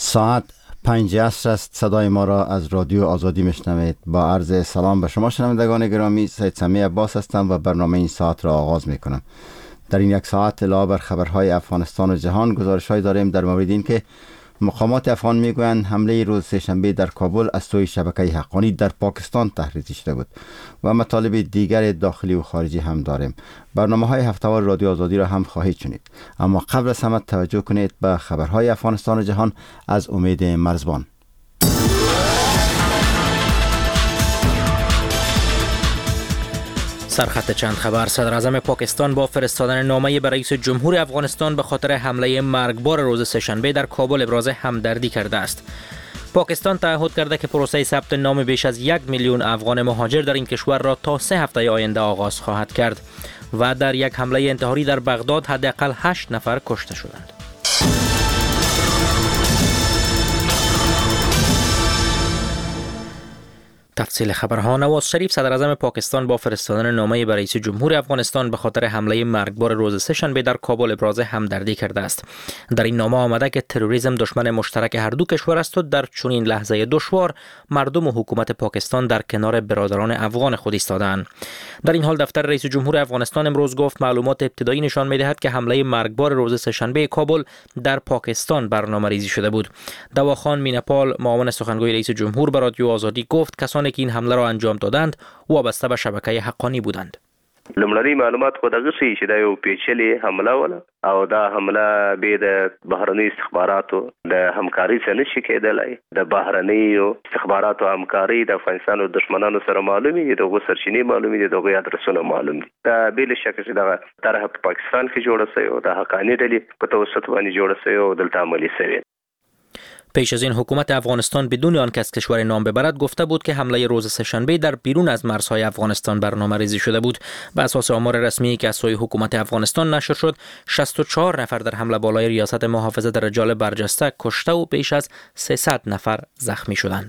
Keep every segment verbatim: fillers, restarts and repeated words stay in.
ساعت پنج عصر است. صدای ما را از رادیو آزادی میشنوید. با عرض سلام به شما شنوندگان گرامی، سید سمی عباس هستم و برنامه این ساعت را آغاز می کنم. در این یک ساعت علاوه بر خبرهای افغانستان و جهان، گزارش‌هایی داریم در مورد این که مقامات افغان میگویند حمله روز سه‌شنبه در کابل از سوی شبکه حقانی در پاکستان تحریزی شده بود و مطالب دیگر داخلی و خارجی هم داریم. برنامه‌های هفته‌وار رادیو آزادی را هم خواهید شنید، اما قبل از همه توجه کنید به خبرهای افغانستان و جهان از امید مرزبان. سرخط چند خبر. صدراعظم پاکستان با فرستادن نامه‌ای به رئیس جمهور افغانستان به خاطر حمله مرگبار روز سه‌شنبه در کابل ابراز همدردی کرده است. پاکستان تعهد کرده که پروسه ثبت نام بیش از یک میلیون افغان مهاجر در این کشور را تا سه هفته آینده آغاز خواهد کرد و در یک حمله انتحاری در بغداد حداقل هشت نفر کشته شدند. تفصیل خبرها. نواز شریف صدراعظم پاکستان با فرستادن نامه‌ای به رئیس جمهور افغانستان به خاطر حمله مرگبار روز سه‌شنبه در کابل ابراز همدردی کرده است. در این نامه آمده که تروریسم دشمن مشترک هر دو کشور است و در چنین لحظه دشوار مردم و حکومت پاکستان در کنار برادران افغان خود ایستاده‌اند. در این حال دفتر رئیس جمهور افغانستان امروز گفت معلومات ابتدایی نشان می‌دهد که حمله مرگبار روز سه‌شنبه کابل در پاکستان برنامه‌ریزی شده بود. دواخان مینپال، معاون سخنگوی رئیس جمهور به رادیو آزادی گفت کسانی که این حمله را انجام دادند وابسته به شبکه حقانی بودند. لمړني معلومات خو دغه شي چې دا یو پیچلې حمله ولا او دا حمله به د بهرني استخباراتو د همکاري څخه نشي کېدلای. د بهرني استخباراتو همکاري د افغانستان او دشمنانو سره معلومي دي، دغه سرچینې معلومي دي، دغه ادرسونه معلوم دي. دا بل شک چې دا طرح په پاکستان کې جوړه شوی او د حقانی ډلې په توسط باندې جوړه شوی او دلته عملی شوی. پیش از این حکومت افغانستان بدون آنکه از کشور نام ببرد گفته بود که حمله روز سه‌شنبه در بیرون از مرزهای افغانستان برنامه‌ریزی شده بود. بر اساس آمار رسمی که از سوی حکومت افغانستان نشر شد، شصت و چهار نفر در حمله بالای ریاست محافظت رجال برجسته کشته و بیش از سیصد نفر زخمی شدند.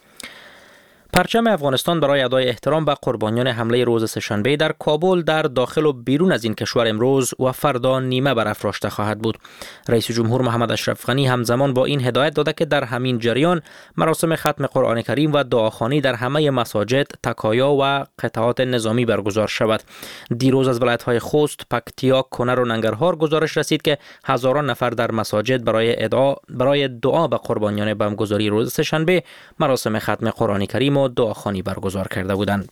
پرچم افغانستان برای ادای احترام به قربانیان حمله روز سه‌شنبه در کابل در داخل و بیرون از این کشور امروز و فردا نیمه برافراشته خواهد بود. رئیس جمهور محمد اشرف غنی همزمان با این هدایت داده که در همین جریان مراسم ختم قرآن کریم و دعاخوانی در همه مساجد، تکایا و قطعات نظامی برگزار شود. دیروز از ولایت‌های خوست، پکتیا، کنر و ننگرهار گزارش رسید که هزاران نفر در مساجد برای ادعا برای دعا به قربانیان بمبگذاری روز سه‌شنبه مراسم ختم قرآن کریم و دعاخوانی برگزار کرده بودند.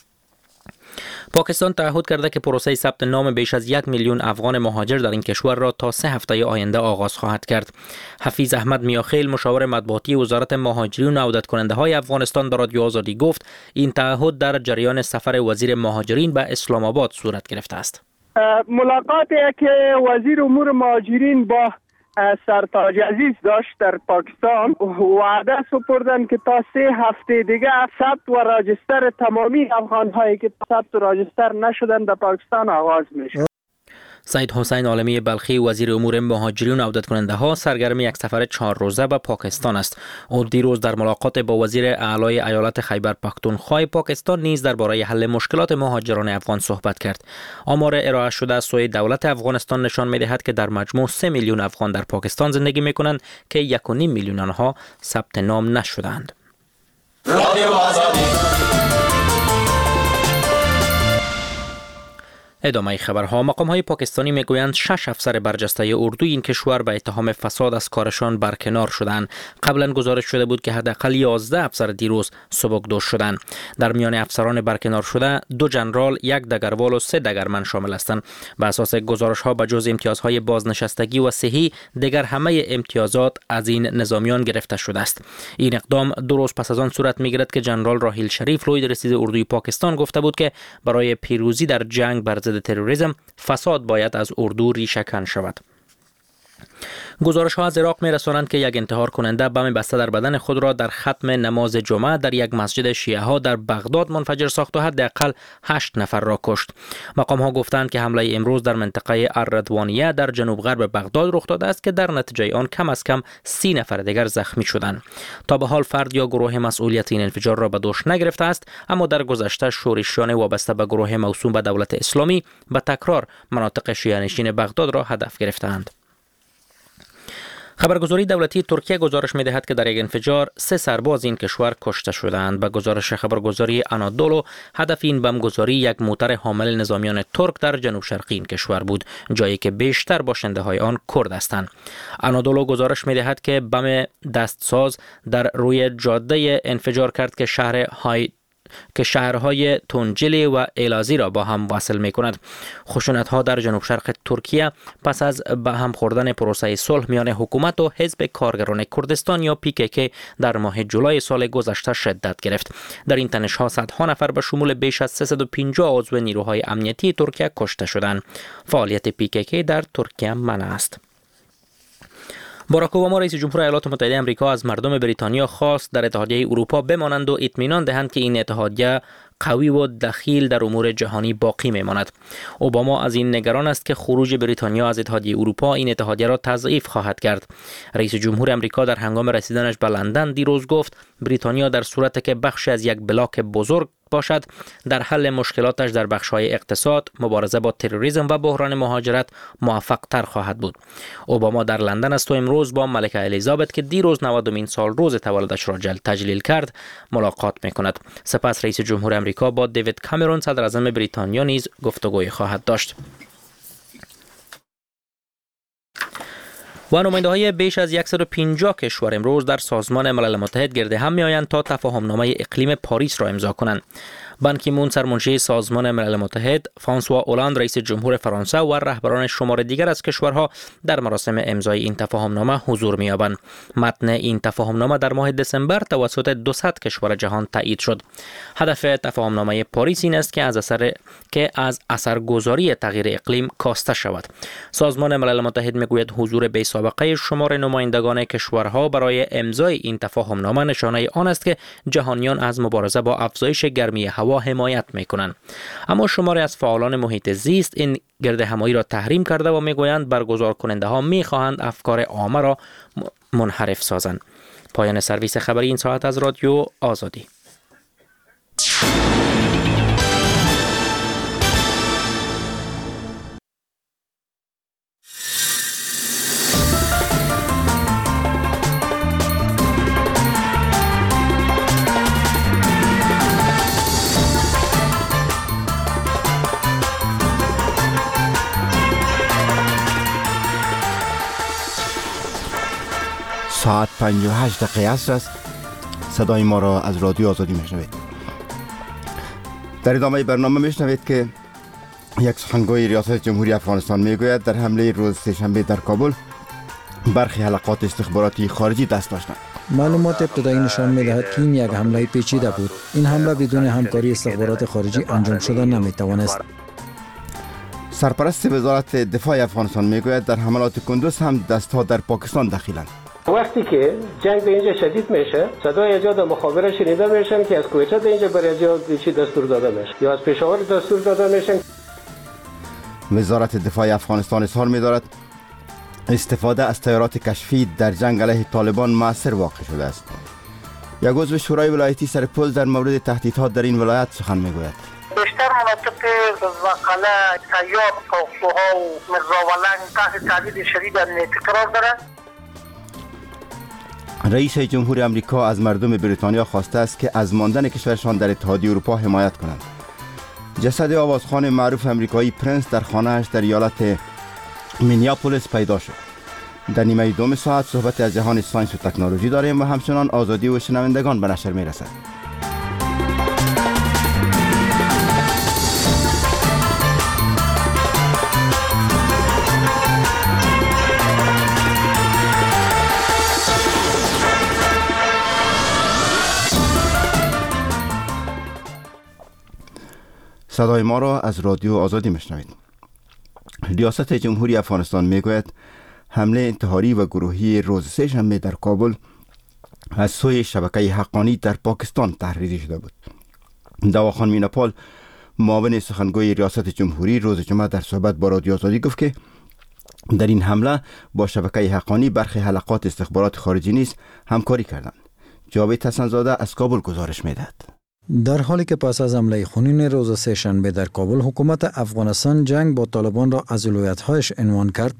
پاکستان تعهد کرده که پروسه ثبت نام بیش از یک میلیون افغان مهاجر در این کشور را تا سه هفته آینده آغاز خواهد کرد. حفیظ احمد میاخیل، مشاور مطبوعاتی وزارت مهاجرین و عودت کننده های افغانستان به رادیو آزادی گفت این تعهد در جریان سفر وزیر مهاجرین به اسلام آباد صورت گرفته است. ملاقاتی که وزیر امور مهاجرین با سرتاج عزیز داشت در پاکستان وعده سپردن که تا سه هفته دیگه ثبت و راجستر تمامی افغان هایی که ثبت و راجستر نشدن در پاکستان آغاز میشه. سید حسین عالمی بلخی، وزیر امور مهاجرین و عودت کننده ها، سرگرم یک سفر چهار روزه به پاکستان است. او دیروز در ملاقات با وزیر اعلی ایالت خیبر پختونخوا پاکستان نیز درباره حل مشکلات مهاجران افغان صحبت کرد. آمار ارائه شده از سوی دولت افغانستان نشان می‌دهد که در مجموع سه میلیون افغان در پاکستان زندگی می‌کنند که یک و نیم میلیون آنها ثبت نام نشده‌اند. ادامه خبرها. مقام‌های پاکستانی میگویند شش افسر برجسته اردوی این کشور به اتهام فساد از کارشان برکنار شدند. قبلا گزارش شده بود که حداقل یازده افسر دیروز سبکدوش شدند. در میان افسران برکنار شده دو ژنرال، یک دگروال و سه دگرمن شامل هستند. به اساس گزارش‌ها به جز امتیازهای بازنشستگی و صحی، دیگر همه امتیازات از این نظامیان گرفته شده است. این اقدام دو روز پس از آن صورت می‌گیرد که ژنرال راحیل شریف، لوی رئیس اردوی پاکستان، گفته بود که برای پیروزی در جنگ بر ضد تروریسم فساد باید از اردو ریشه کن شود. گزارش ها از عراق می رسانند که یک انتحار کننده بم بسته در بدن خود را در ختم نماز جمعه در یک مسجد شیعه ها در بغداد منفجر ساخت و حداقل هشت نفر را کشت. مقام ها گفتند که حمله امروز در منطقه الردوانیه در جنوب غرب بغداد رخ داده است که در نتیجه آن کم از کم سی نفر دیگر زخمی شدند. تا به حال فرد یا گروه مسئولیت این انفجار را به دوش نگرفته است، اما در گذشته شورشیان وابسته به گروه موسوم به دولت اسلامی به تکرار مناطق شیعه نشین بغداد را هدف گرفتند. خبرگزاری دولتی ترکیه گزارش می‌دهد که در یک انفجار سه سرباز این کشور کشته شدند. به گزارش خبرگزاری آنادولو، هدف این بمبگذاری یک موتر حامل نظامیان ترک در جنوب شرقی این کشور بود، جایی که بیشتر باشنده‌های آن کرد هستند. آنادولو گزارش می‌دهد که بم دستساز در روی جاده انفجار کرد که شهر های که شهرهای تونجلی و ایلازی را با هم وصل می کند. خشونت‌ها در جنوب شرق ترکیه پس از به هم خوردن پروسه صلح میان حکومت و حزب کارگران کردستان یا پی کی کی در ماه جولای سال گذشته شدت گرفت. در این تنش‌ها صدها نفر به شمول بیش از سیصد و پنجاه عضو نیروهای امنیتی ترکیه کشته شدند. فعالیت پی کی کی در ترکیه منع است. باراک اوباما رئیس جمهور ایالات متحده آمریکا از مردم بریتانیا خواست در اتحادیه اروپا بمانند و اطمینان دهند که این اتحادیه قوی و دخیل در امور جهانی باقی میماند. اوباما از این نگران است که خروج بریتانیا از اتحادیه اروپا این اتحادیه را تضعیف خواهد کرد. رئیس جمهور آمریکا در هنگام رسیدنش به لندن دیروز گفت بریتانیا در صورتی که بخشی از یک بلاک بزرگ باشد در حل مشکلاتش در بخش‌های اقتصاد، مبارزه با تروریسم و بحران مهاجرت موفق تر خواهد بود. اوباما در لندن است و امروز با ملکه الیزابت که دیروز نودمین سال روز تولدش را تجلیل کرد ملاقات می‌کند. سپس رئیس جمهور آمریکا با دیوید کامرون صدر اعظم بریتانیا نیز گفتگوی خواهد داشت. و نماینده‌های بیش از صد و پنجاه کشور امروز در سازمان ملل متحد گرد هم می‌آیند تا تفاهم‌نامه اقلیم پاریس را امضا کنند. بان کی مون سرمنشی سازمان ملل متحد، فرانسوا اولاند رئیس جمهور فرانسه و رهبران شمار دیگر از کشورها در مراسم امضای این تفاهم‌نامه حضور می‌یابند. متن این تفاهم‌نامه در ماه دسامبر توسط دویست کشور جهان تایید شد. هدف تفاهم‌نامه پاریس این است که از اثر که از اثرگذاری تغییر اقلیم کاسته شود. سازمان ملل متحد میگوید حضور بی‌سابقه شمار نمایندگان کشورها برای امضای این تفاهم‌نامه نشانه آن است که جهانیان از مبارزه با افزایش گرمی هوا حمایت میکنند. اما شماری از فعالان محیط زیست این گرد همایی را تحریم کرده و میگویند برگزار کننده ها میخواهند افکار عامه را منحرف سازند. پایان سرویس خبری این ساعت از رادیو آزادی. ساعت پنج و هشت دقیقه عصر است. صدای ما را از رادیو آزادی میشنوید. در ادامه برنامه میشنوید که یک سخنگوی ریاست جمهوری افغانستان میگوید در حمله روز سه‌شنبه در کابل برخی حلقات استخباراتی خارجی دست داشتند. معلومات ابتدایی نشان می‌دهد که این یک حمله پیچیده بود. این حمله بدون همکاری استخبارات خارجی انجام شده نمی‌توانست. سرپرست وزارت دفاع افغانستان میگوید در حملات کندوز هم دست‌ها در پاکستان دخیلند. وقتی که جنگ به اینجا شدید میشه، صدای ایجاد مخابره شنیده میشن که از کویته به اینجا برای ایجاد چی دستور داده میشه یا از پشاور دستور داده میشن. وزارت دفاع افغانستان اظهار می‌دارد استفاده از طیارات کشفی در جنگ علیه طالبان مؤثر واقع شده است. یک عضو شورای ولایتی سر پل در مورد تهدیدات در این ولایت سخن میگوید. بیشتر مناطق زقله، سیاب، پاکسوها و مرزاولنگ تحت تهدید شدید امنیتی قرار دارند. رئیس جمهور آمریکا از مردم بریتانیا خواسته است که از ماندن کشورشان در اتحادیه اروپا حمایت کنند. جسد آوازخوان معروف آمریکایی پرنس در خانه‌اش در ایالت مینیاپولیس پیدا شد. در نیمه دوم ساعت صحبت از جهان ساینس و تکنولوژی داریم و همچنان آزادی و شنوندگان به نشر میرسد. صدای ما را از رادیو آزادی میشنوید. ریاست جمهوری افغانستان میگوید حمله انتحاری و گروهی روز سه‌شنبه در کابل از سوی شبکه حقانی در پاکستان تحریری شده بود. دواخان میناپال معاون سخنگوی ریاست جمهوری روز جمعه در صحبت با رادیو آزادی گفت که در این حمله با شبکه حقانی برخی حلقات استخبارات خارجی نیز همکاری کردند. جاوید حسن‌زاده از کابل گزارش میدهد. در حالی که پس از حمله خونین روز سه‌شنبه در کابل حکومت افغانستان جنگ با طالبان را از ولایت‌هایش عنوان کرد،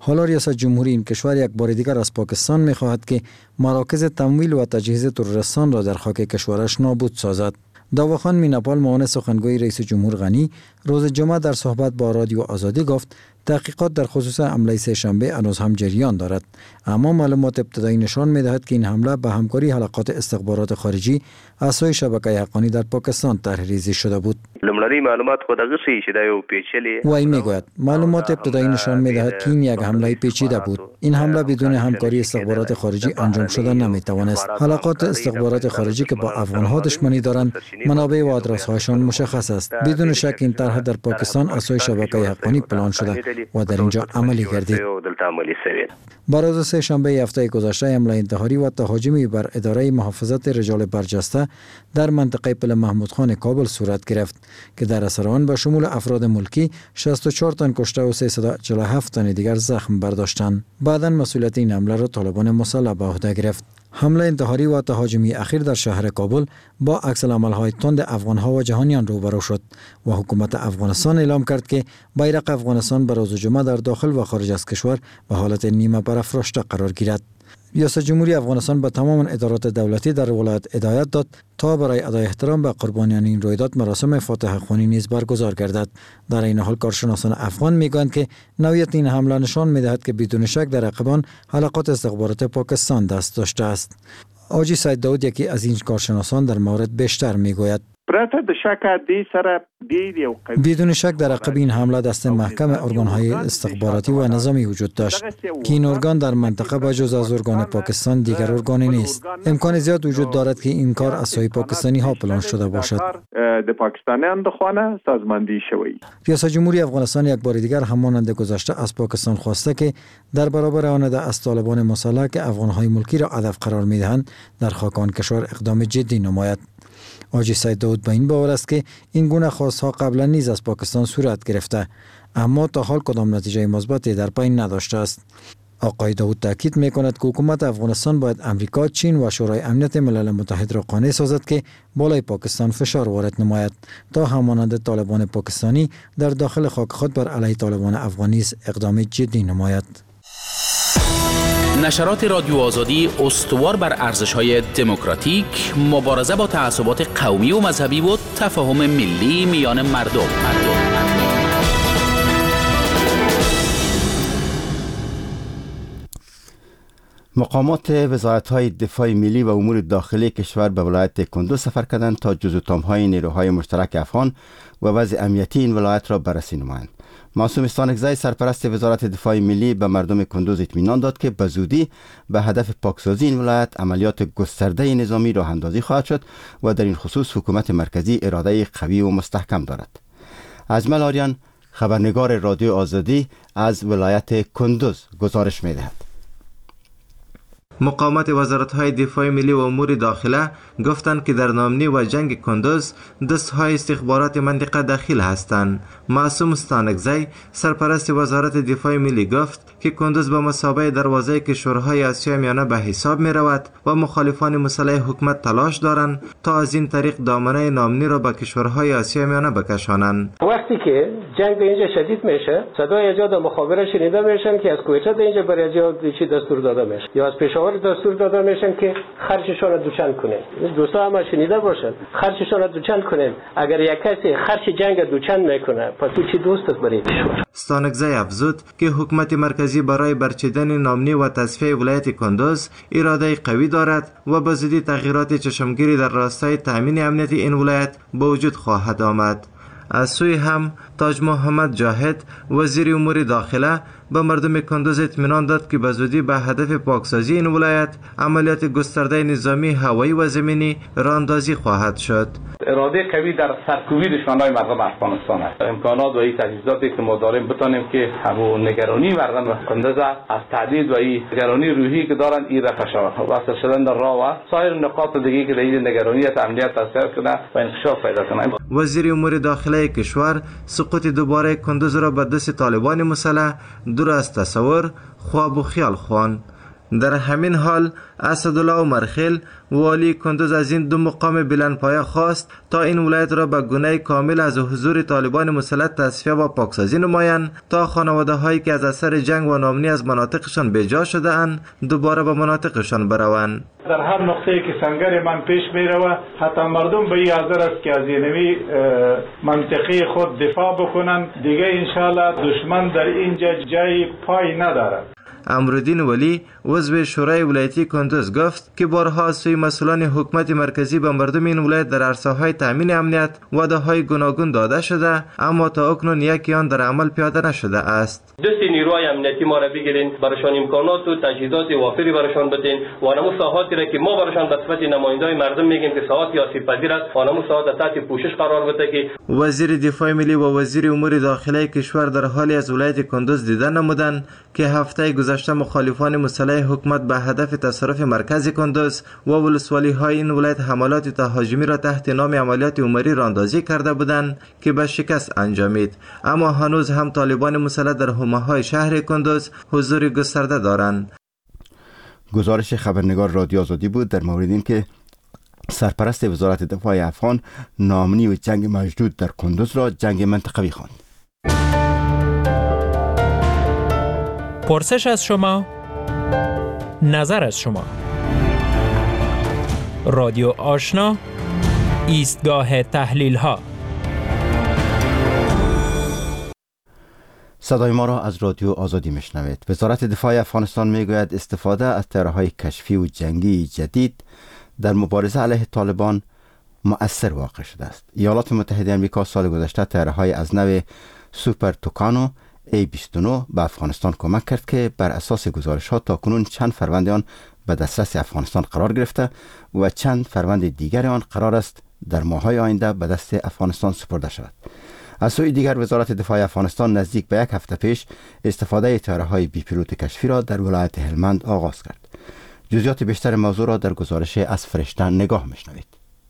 حالا ریاست جمهوری این کشور یک بار دیگر از پاکستان می‌خواهد که مراکز تمویل و تجهیز تروریستان را در خاک کشورش نابود سازد. داواخان میناپال معاون سخنگوی رئیس جمهور غنی روز جمعه در صحبت با رادیو آزادی گفت تحقیقات در خصوص حمله سه شنبه هنوز هم جریان دارد، اما معلومات ابتدایی نشان می‌دهد که این حمله به همکاری حلقات استخبارات خارجی از سوی شبکه حقانی در پاکستان طرح‌ریزی شده بود. لمړنۍ معلومات خو دغه شی چې دا یو پیچلی وای میگوید معلومات ابتدایی نشان می‌دهد که این یک حمله پیچیده بود. این حمله بدون همکاری استخبارات خارجی انجام شده نمی‌توانست. حلقات استخبارات خارجی که با افغان‌ها دشمنی دارند، منابع و آدرس‌هایشان مشخص است. بدون شک این طرح در پاکستان از سوی شبکه حقانی پلان شده و در اینجا عملی گردید. بر روز سه شنبه هفته گذشته حمله انتحاری و تهاجمی بر اداره محافظت رجال برجسته در منطقه پل محمود خان کابل صورت گرفت که در اثر آن به شمول افراد ملکی شصت و چهار تن کشته و سیصد و چهل و هفت تن دیگر زخم برداشتند. بعداً مسئولیت این حمله را طالبان مسلح به عهده گرفت. حمله انتحاری و تهاجمی اخیر در شهر کابل با عکس‌العمل‌های تند افغان‌ها و جهانیان روبرو شد و حکومت افغانستان اعلام کرد که بیرق افغانستان به روز جمعه در داخل و خارج از کشور به حالت نیمه برافراشته قرار گیرد. ریاست جمهوری افغانستان به تمام ادارات دولتی در ولایت هدایت داد تا برای ادای احترام به قربانیان این رویداد مراسم فاتحه خوانی نیز برگزار گردد. در این حال کارشناسان افغان میگویند که نوعیت این حمله نشان میدهد که بدون شک در عقبان حلقات استخبارات پاکستان دست داشته است. آجی سید داود یکی از این کارشناسان در مورد بیشتر میگوید. بدون شک در عقب این حمله دست محکم ارگان‌های استخباراتی و نظامی وجود داشت که این ارگان در منطقه بجز از ارگان پاکستان دیگر ارگانی نیست. امکان زیاد وجود دارد که این کار از سوی پاکستانی ها پلان شده باشد. ریاست جمهوری افغانستان یک بار دیگر همانند گذشته از پاکستان خواسته که در برابر آن از طالبان مسلح که افغان‌های ملکی را هدف قرار می‌دهند در خاک آن کشور اقدام جدی نماید. آجی سید داود به این باور است که این گونه خواستها قبلا نیز از پاکستان صورت گرفته، اما تا حال کدام نتیجه مثبتی در پی نداشته است. آقای داود تاکید می‌کند که حکومت افغانستان باید امریکا، چین و شورای امنیت ملل متحد را قانع سازد که بالای پاکستان فشار وارد نماید تا همانند طالبان پاکستانی در داخل خاک خود بر علیه طالبان افغانی اقدام جدی نماید. نشرات رادیو آزادی استوار بر ارزش‌های دموکراتیک، مبارزه با تعصبات قومی و مذهبی و تفاهم ملی میان مردم. مردم. مقامات وزارت‌های دفاع ملی و امور داخلی کشور به ولایت کندوز سفر کردند تا جزء تام‌های نیروهای مشترک افغان و وضع امنیتی این ولایت را بررسی نمایند. معصوم استانکزی سرپرست وزارت دفاع ملی به مردم کندوز اطمینان داد که به زودی به هدف پاکسازی این ولایت عملیات گسترده نظامی راه اندازی خواهد شد و در این خصوص حکومت مرکزی اراده قوی و مستحکم دارد. اجمل آریان خبرنگار رادیو آزادی از ولایت کندوز گزارش می‌دهد. مقامات وزارت‌های دفاع ملی و امور داخله گفتند که در نامنی و جنگ کندوز دست‌های استخبارات منطقه داخل هستند. معصوم استانکزی سرپرست وزارت دفاع ملی گفت که کندوز به مثابه دروازه کشورهای آسیا میانه به حساب می رود و مخالفان مسلح حکومت تلاش دارند تا از این طریق دامنه نامنی را به کشورهای آسیا میانه بکشانند. وقتی که جنگ به اینجا شدید میشه، صدای ایجاد مخابره شنیده میشن که از کویته به اینجا برای چی دستور داده میشه یا از پشاور دستور داده میشن که خرچشون را دوچن کنن. دوستا هم شنیده باشن، خرچشون را دوچن کنن. اگر یک کسی خرچ جنگ دوچن میکنه، پس تو چی دوستت برای کشور؟ استانکزی افزود که حکومت مرکزی برای برچیدن نامنی و تصفیه ولایت کندوز اراده قوی دارد و به زودی تغییرات چشمگیری در راستای تامین امنیت این ولایت به وجود خواهد آمد. از سوی هم تاج محمد جاهد وزیر امور داخله به مردم کندوز اطمینان داد که به زودی به هدف پاکسازی این ولایت عملیات گسترده نظامی هوایی و زمینی راه اندازی خواهد شد. اراده قوی در سرکوبی دشمنان مردم افغانستان است. امکانات و این تجهیزاتی که ما داریم بتونیم که همون نگرانی مردم کندوز از تعدید و این نگرانی روحی که دارن این را فشار واسه شدن در راه و سایر نقاط دیگه که این نگرانی امنیت تاثیر کنه و انکشاف پیدا کنه. وزیر امور داخله کشور سقوط دوباره کندوز را به دست طالبان مسلح دور از تصور خواب و خیال خواند. در همین حال اسدالله عمرخیل والی کندوز از این دو مقام بلندپایه خواست تا این ولایت را به گونه کامل از حضور طالبان مسلط تصفیه و پاکسازی نمایند تا خانواده هایی که از اثر جنگ و ناامنی از مناطقشان بیجا شده اند دوباره به مناطقشان بروند. در هر نقطه‌ای که سنگر من پیش می‌رود حتی مردم به این حاضر است که از اینوی منطقه خود دفاع بکنند. دیگه انشاءالله دشمن در اینجا جای پای ندارد. امرالدین ولی عضو شورای ولایتی کندوز گفت که بارها از سوی مسئولان حکومت مرکزی به مردم این ولایت در عرصه‌های تامین امنیت وعده‌های گوناگون داده شده اما تا اکنون یکی آن در عمل پیاده نشده است. دست نیروهای امنیتی ما را بگیرین، برایشان امکانات و تجهیزات وافری برایشان بدین و آنمو ساحاتی را که ما برایشان به صفت نماینده‌های مردم میگیم که ساحات آسیب پذیر است آنمو ساحات تحت پوشش قرار بده. که وزیر دفاع ملی و وزیر امور داخلی کشور در حالی از ولایت کندوز دیدن نمودند که هفته گذشته مخالفان مسلح حکومت به هدف تصرف مرکز کندوز و ولسوالی های این ولایت حملات تهاجمی را تحت نام عملیات عمری راندازی کرده بودند که به شکست انجامید، اما هنوز هم طالبان مسلح در حومه‌های شهر کندوز حضور گسترده دارند. گزارش خبرنگار رادیو آزادی بود در مورد اینکه سرپرست وزارت دفاع افغان ناامنی و جنگ مشدود در کندوز را جنگ منطقوی خواند. پرسش از شما، نظر از شما. رادیو آشنا، ایستگاه تحلیل ها. صدای ما را از رادیو آزادی میشنوید. وزارت دفاع افغانستان میگوید استفاده از طیاره‌های کشفی و جنگی جدید در مبارزه علیه طالبان مؤثر واقع شده است. ایالات متحده آمریکا سال گذشته طیاره‌های از نوع سوپر توکانو ای بیست و نه به افغانستان کمک کرد که بر اساس گزارش‌ها تاکنون چند فروند آن به دسترس افغانستان قرار گرفته و چند فروند دیگر آن قرار است در ماه‌های آینده به دست افغانستان سپرده شود. از سوی دیگر وزارت دفاع افغانستان نزدیک به یک هفته پیش استفاده طیاره‌های بی پیلوت کشفی را در ولایت هلمند آغاز کرد. جزئیات بیشتر موضوع را در گزارش از فرشته نگاه می‌شنوید.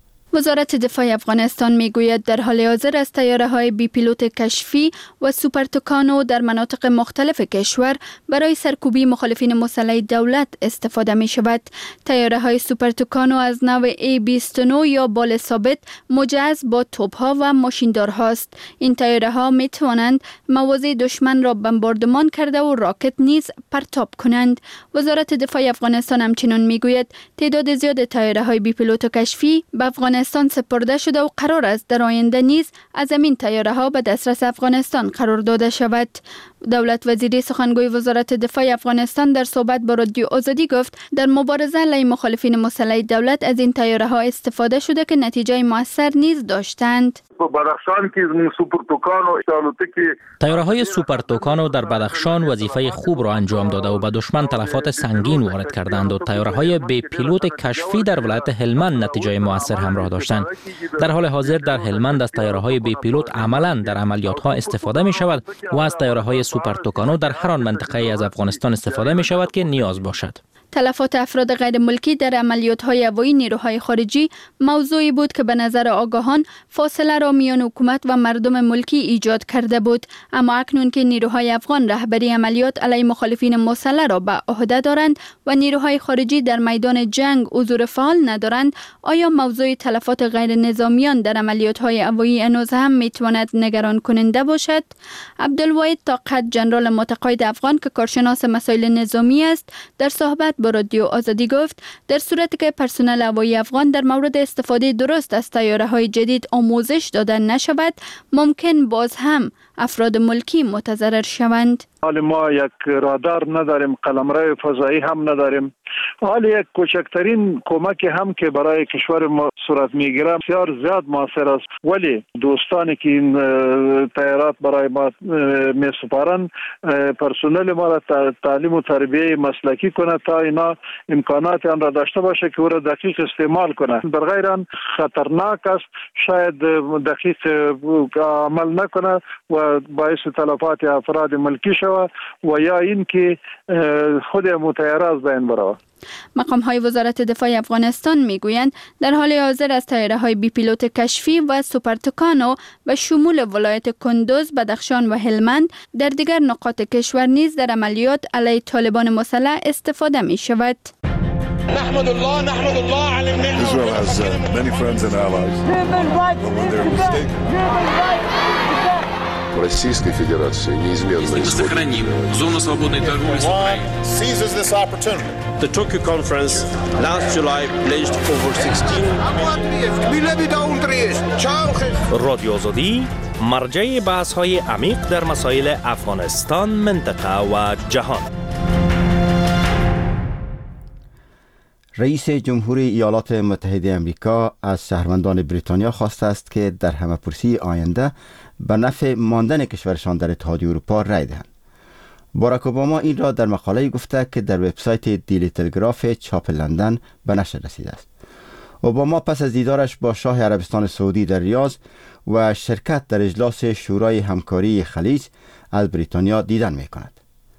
وزارت دفاع افغانستان میگوید در حال حاضر از طیاره‌های بی پیلوت کشفی و سوپر توکانو در مناطق مختلف کشور برای سرکوبی مخالفین مسلح دولت استفاده می شود. طیاره‌های سوپر توکانو از نوع ای بیست و نه یا بال ثابت مجهز با توپ‌ها و ماشیندارهاست. این طیاره‌ها می توانند مواضع دشمن را بمباردمان کرده و راکت نیز پرتاب کنند. وزارت دفاع افغانستان همچنین میگوید تعداد زیاد طیاره‌های بی پیلوت کشفی به افغانستان سپرده شده و قرار است در آینده نیز از این طیاره‌ها به دسترس افغانستان قرار داده شود. دولت وزیری سخنگوی وزارت دفاع افغانستان در صحبت با رادیو آزادی گفت در مبارزه علیه مخالفین مسلح دولت از این طیاره‌ها استفاده شده که نتیجه مؤثر نیز داشتند. بدخشان کې سوپر توکانو الوتکې طیاره‌های سوپر توکانو در بدخشان وظیفه خوب را انجام داده و به دشمن تلفات سنگین وارد کردند و طیاره‌های بی پیلوت کشفی در ولایت هلمند نتیجه مؤثر همراه داشتند. در حال حاضر در هلمند از طیاره‌های بی پیلوت عملاً در عملیات‌ها استفاده می‌شود و از طیاره‌های سوپر توکانو در هر آن منطقه از افغانستان استفاده می‌شود که نیاز باشد. تلفات افراد غیر ملکی در عملیات‌های هوایی نیروهای خارجی موضوعی بود که به نظر آگاهان فاصله را میان حکومت و مردم ملکی ایجاد کرده بود، اما اکنون که نیروهای افغان رهبری عملیات علیه مخالفین مسلح را به عهده دارند و نیروهای خارجی در میدان جنگ حضور فعال ندارند، آیا موضوع تلفات غیر نظامیان در عملیات‌های هوایی هنوز هم میتواند نگران کننده باشد؟ عبدالواحد طاقت، ژنرال متقاعد افغان که کارشناس مسائل نظامی است، در صحبت با رادیو آزادی گفت در صورتی که پرسنل هوایی افغان در مورد استفاده درست از طیاره‌های جدید آموزش داده نشود، ممکن باز هم افراد ملکی متضرر شوند. حال ما یک رادار نداریم، قلمرو فضایی هم نداریم. حال یک کوچکترین کمک هم که برای کشور ما صورت میگیره بسیار زیاد موثر است، ولی دوستانی که این طیارات برای ما میسپارن پرسنل ما را تعلیم و تربیه مسلکی کنه تا اینا امکانات آن را داشته باشه که او را دقیق استعمال کنه. در غیر آن خطرناک است، شاید دقیق عمل نکنه و باعث تلفات افراد ملکی شود و یا این که خود متحره از بین برود. مقام‌های وزارت دفاع افغانستان میگویند در حال حاضر از طیاره‌های بی پیلوت کشفی و سوپر توکانو به شمول ولایت کندوز، بدخشان و هلمند در دیگر نقاط کشور نیز در عملیات علیه طالبان مسلح استفاده می شود. نحمد الله نحمد الله على النعمة. Israel has uh, many friends and allies. Российской Федерации неизменно Мы сохраним зону свободной торговли с Украиной. Seizes this opportunity. The Tokyo conference last July pledged over sixteen. رادیو آزادی مرجع بحث‌های عمیق در مسائل افغانستان، منطقه و جهان. رئیس جمهوری ایالات متحده آمریکا از شهروندان بریتانیا خواسته است که در همه‌پرسی آینده به نفع ماندن کشورشان در اتحادیه اروپا رای دهند. باراک اوباما این را در مقاله‌ای گفته که در وبسایت دیلی تلگراف چاپ لندن به نشر رسیده است. اوباما پس از دیدارش با شاه عربستان سعودی در ریاض و شرکت در اجلاس شورای همکاری خلیج از بریتانیا دیدن می‌کند.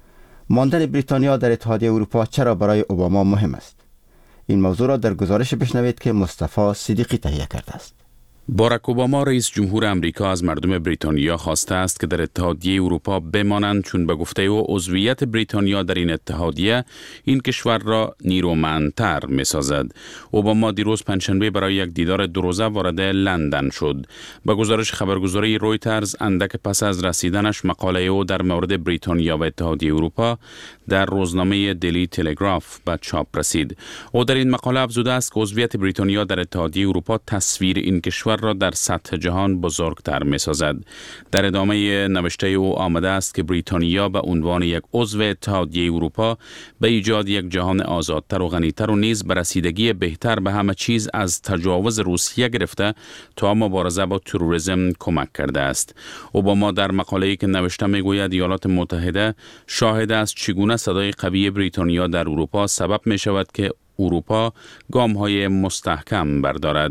ماندن بریتانیا در اتحادیه اروپا چرا برای اوباما مهم است؟ این موضوع را در گزارش بشنوید که مصطفی صدیقی تهیه کرده است. باراک اوباما رئیس جمهور امریکا از مردم بریتانیا خواسته است که در اتحادیه اروپا بمانند، چون به گفته او عضویت بریتانیا در این اتحادیه این کشور را نیرومندتر می‌سازد. اوباما دیروز پنجشنبه برای یک دیدار دو روزه وارد لندن شد. به گزارش خبرگزاری رویترز، اندک پس از رسیدنش مقاله او در مورد بریتانیا و اتحادیه اروپا در روزنامه دیلی تلگراف به چاپ رسید. او در این مقاله افزوده است که عضویت بریتانیا در اتحادیه اروپا تصویر این کشور را در سطح جهان بزرگتر می سازد. در ادامه نوشته او آمده است که بریتانیا به عنوان یک عضو اتحادیه اروپا به ایجاد یک جهان آزادتر و غنیتر و نیز به رسیدگی بهتر به همه چیز از تجاوز روسیه گرفته تا مبارزه با تروریسم کمک کرده است. اوباما در مقاله‌ای که نوشته می گوید ایالات متحده شاهد است چگونه صدای قوی بریتانیا در اروپا سبب می شود که اروپا گام‌های مستحکم بردارد.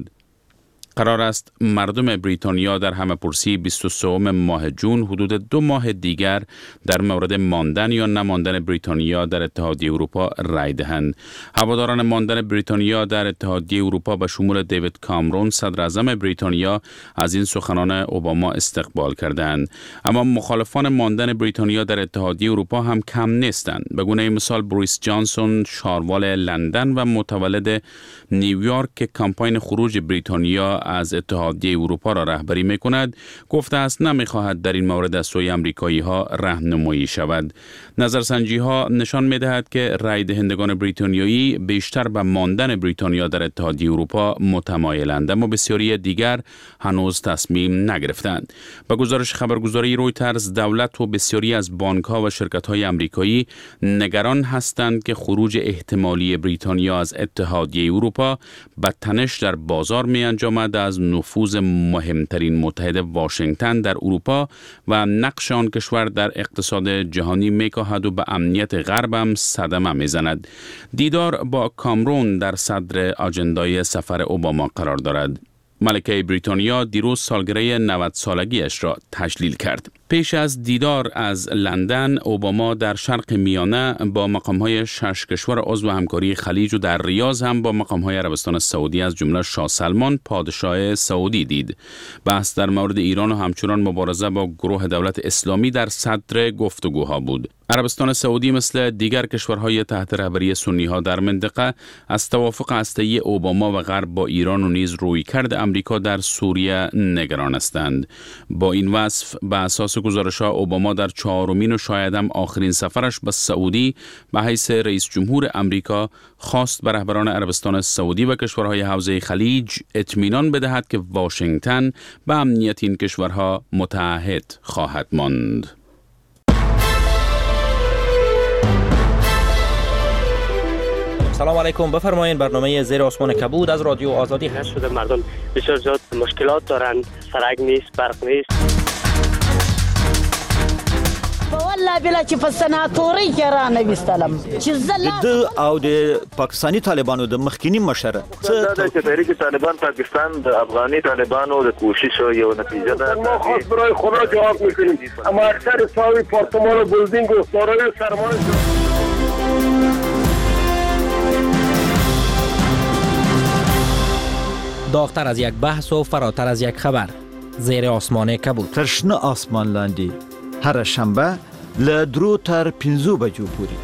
قرار است مردم بریتانیا در همه‌پرسی بیست و سوم ماه جون حدود دو ماه دیگر در مورد ماندن یا نماندن بریتانیا در اتحادیه اروپا رای دهند. هواداران ماندن بریتانیا در اتحادیه اروپا به شمول دیوید کامرون صدر اعظم بریتانیا از این سخنان اوباما استقبال کردند. اما مخالفان ماندن بریتانیا در اتحادیه اروپا هم کم نیستند. به گونه مثال بوریس جانسون، شاروال لندن و متولد نیویورک که کمپاین خروج بریتانیا از اتحادیه اروپا را رهبری می کند، گفته است نمی خواهد در این مورد از سوی امریکایی ها راهنمایی شود. نظرسنجی ها نشان می دهد که رای دهندگان بریتانیایی بیشتر به ماندن بریتانیا در اتحادیه اروپا متمایلند، اما بسیاری دیگر هنوز تصمیم نگرفتند. به گزارش خبرگزاری رویترز، دولت و بسیاری از بانک ها و شرکت های امریکایی نگران هستند که خروج احتمالی بریتانیا از اتحادیه اروپا به تنش در بازار می انجامد از نفوذ مهمترین متحد واشنگتن در اروپا و نقش آن کشور در اقتصاد جهانی می‌کاهد و به امنیت غرب هم صدمه می‌زند. دیدار با کامرون در صدر آجندای سفر اوباما قرار دارد. ملکه بریتانیا دیروز سالگره نود سالگیش را تجلیل کرد. پیش از دیدار از لندن، اوباما در شرق میانه با مقام‌های شش کشور عضو همکاری خلیج و در ریاض هم با مقام‌های عربستان سعودی از جمله شاه سلمان پادشاه سعودی دید. بحث در مورد ایران و همچنان مبارزه با گروه دولت اسلامی در صدر گفتگوها بود. عربستان سعودی مثل دیگر کشورهای تحت رهبری سنی‌ها در منطقه از توافق هسته‌ای اوباما و غرب با ایران و نیز رویکرد امریکا در سوریه نگران هستند. با این وصف به اساس گزارش‌ها اوباما در چهارمین و شاید هم آخرین سفرش به سعودی به حیث رئیس جمهور امریکا خواست به رهبران عربستان سعودی و کشورهای حوزه خلیج اطمینان بدهد که واشنگتن به امنیت این کشورها متعهد خواهد ماند. سلام علیکم، بفرمایید. برنامه زیر آسمان کبود از رادیو آزادی هست. شده مردم بسیار زیاد مشکلات دارند، سرک نیست، برق نیست. والله بلا چې په سناتوري کې را نه وستلم چې زله د او د پاکستاني طالبانو د مخکینی مشره دا چې تحریک طالبان پاکستان د افغاني طالبانو د کوشش یو نتیجه ده. ما خاص برای خدا جواب میکنیم، اما اکثر ساوی پارتمان و بلدینگ و سارای سرمایه داغتر از یک بحث و فراتر از یک خبر. زیر آسمان کبود. ترشنه آسمان لاندی. هر شنبه لدرو تر پینزو بجو پوری.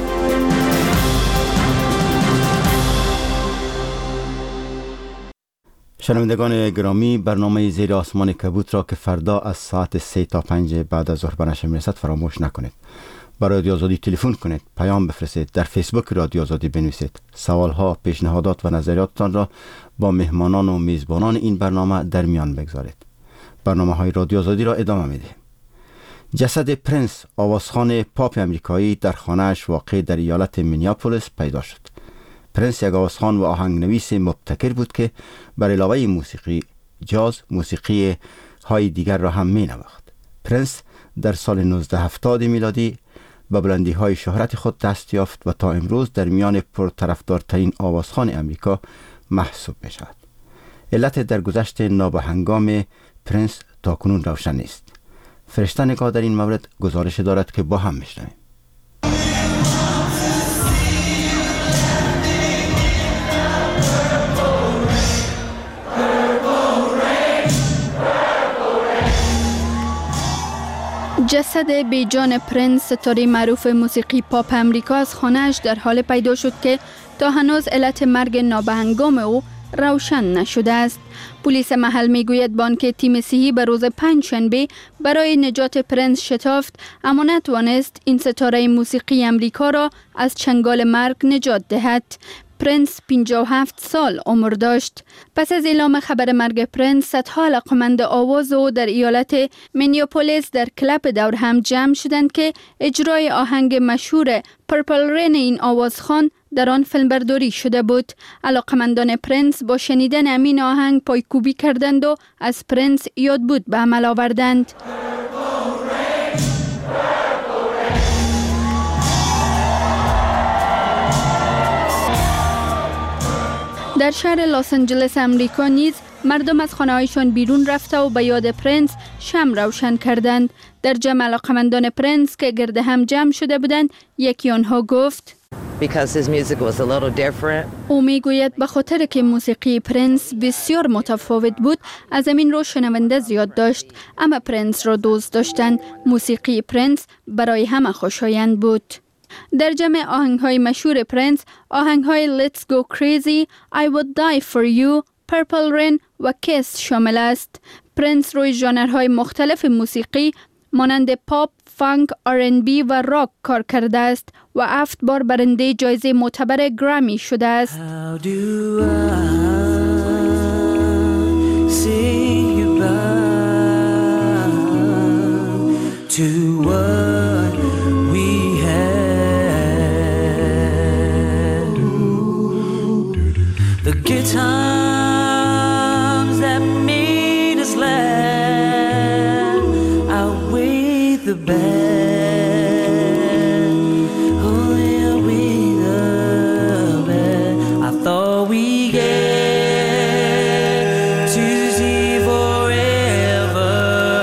شنوندگان گرامی، برنامه زیر آسمان کبوت را که فردا از ساعت سه تا پنج بعد از ظهر به نشر میرسد فراموش نکنید. با رادیو آزادی تلفن کنید، پیام بفرستید، در فیسبوک رادیو آزادی بنویسید. سوالها، پیشنهادات و نظریاتتان را با مهمانان و میزبانان این برنامه در میان بگذارید. برنامه های رادیو آزادی را ادامه میدهیم. جسد پرنس، آوازخوان پاپ امریکایی، در خانه‌اش واقع در ایالت مینیاپولیس پیدا شد. پرنس یک آوازخوان و آهنگنویس مبتکر بود که بر علاوه موسیقی جاز، موسیقی های دیگر را هم می نواخت. پرنس در سال نوزده هفتاد میلادی به بلندی های شهرت خود دست یافت و تا امروز در میان پرطرفدارترین آوازخوان امریکا محسوب می شود. علت درگذشت نابهنگام پرنس تاکنون روشن نیست. فرشته نگاه در این مورد گزارش دارد که با هم میشنویم. جسد بیجان پرنس، ستاره معروف موسیقی پاپ امریکا، از خانه‌اش در حال پیدا شد که تا هنوز علت مرگ نابهنگام او روشن نشده است. پلیس محل میگوید بانک تیم صحی به روز پنجشنبه برای نجات پرنس شتافت، اما نتوانست این ستاره موسیقی امریکا را از چنگال مرگ نجات دهد. پرنس پنجاه و هفت سال عمر داشت. پس از اعلام خبر مرگ پرنس، صدها علاقمند آواز او در ایالت مینیاپولیس در کلب دور هم جمع شدند که اجرای آهنگ مشهور پرپل رین این آوازخوان در آن فیلمبرداری شده بود. علاقمندان پرنس با شنیدن امین آهنگ پایکوبی کردند و از پرنس یاد بود به عمل آوردند. در شهر لس آنجلس امریکا نیز مردم از خانه‌هایشان بیرون رفته و به یاد پرنس شمع روشن کردند. در جمع علاقمندان پرنس که گرد هم جمع شده بودند، یکی آنها گفت او میگوید به خاطر که موسیقی پرنس بسیار متفاوت بود، از همین رو شنونده زیاد داشت، اما پرنس را دوست داشتند. موسیقی پرنس برای همه خوشایند بود. در جمع آهنگ‌های مشهور پرنس، آهنگ‌های Let's Go Crazy، I Would Die For You، Purple Rain و Kiss شامل است. پرنس روی ژانرهای مختلف موسیقی مانند پاپ، فانک، آر ان بی و راک کار کرده است و هفت بار برنده جایزه معتبر گرامی شده است. How do I say goodbye to what we had, the good times that made us laugh outweigh the bad, outweigh the bad. I thought we get to see forever,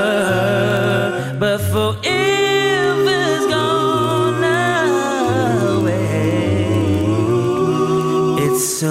but forever's gone away. It's so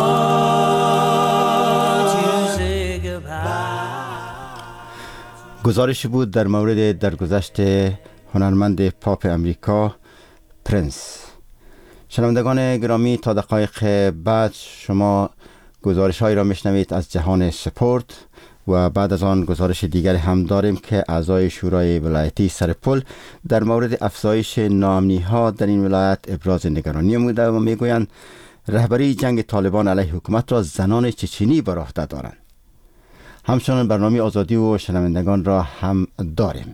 hard to say goodbye. گزارشی بود در مورد درگذشت هنرمند پاپ امریکا پرنس. شنوندگان گرامی، تا دقایق بعد شما گزارش هایی را میشنوید از جهان سپورت و بعد از آن گزارش دیگر هم داریم که اعضای شورای ولایتی سرپل در مورد افزایش ناامنی ها در این ولایت ابراز نگرانی بوده و میگویند رهبری جنگ طالبان علیه حکومت را زنان چچنی بر عهده دارند. همچنان برنامه آزادی و شنوندگان را هم داریم.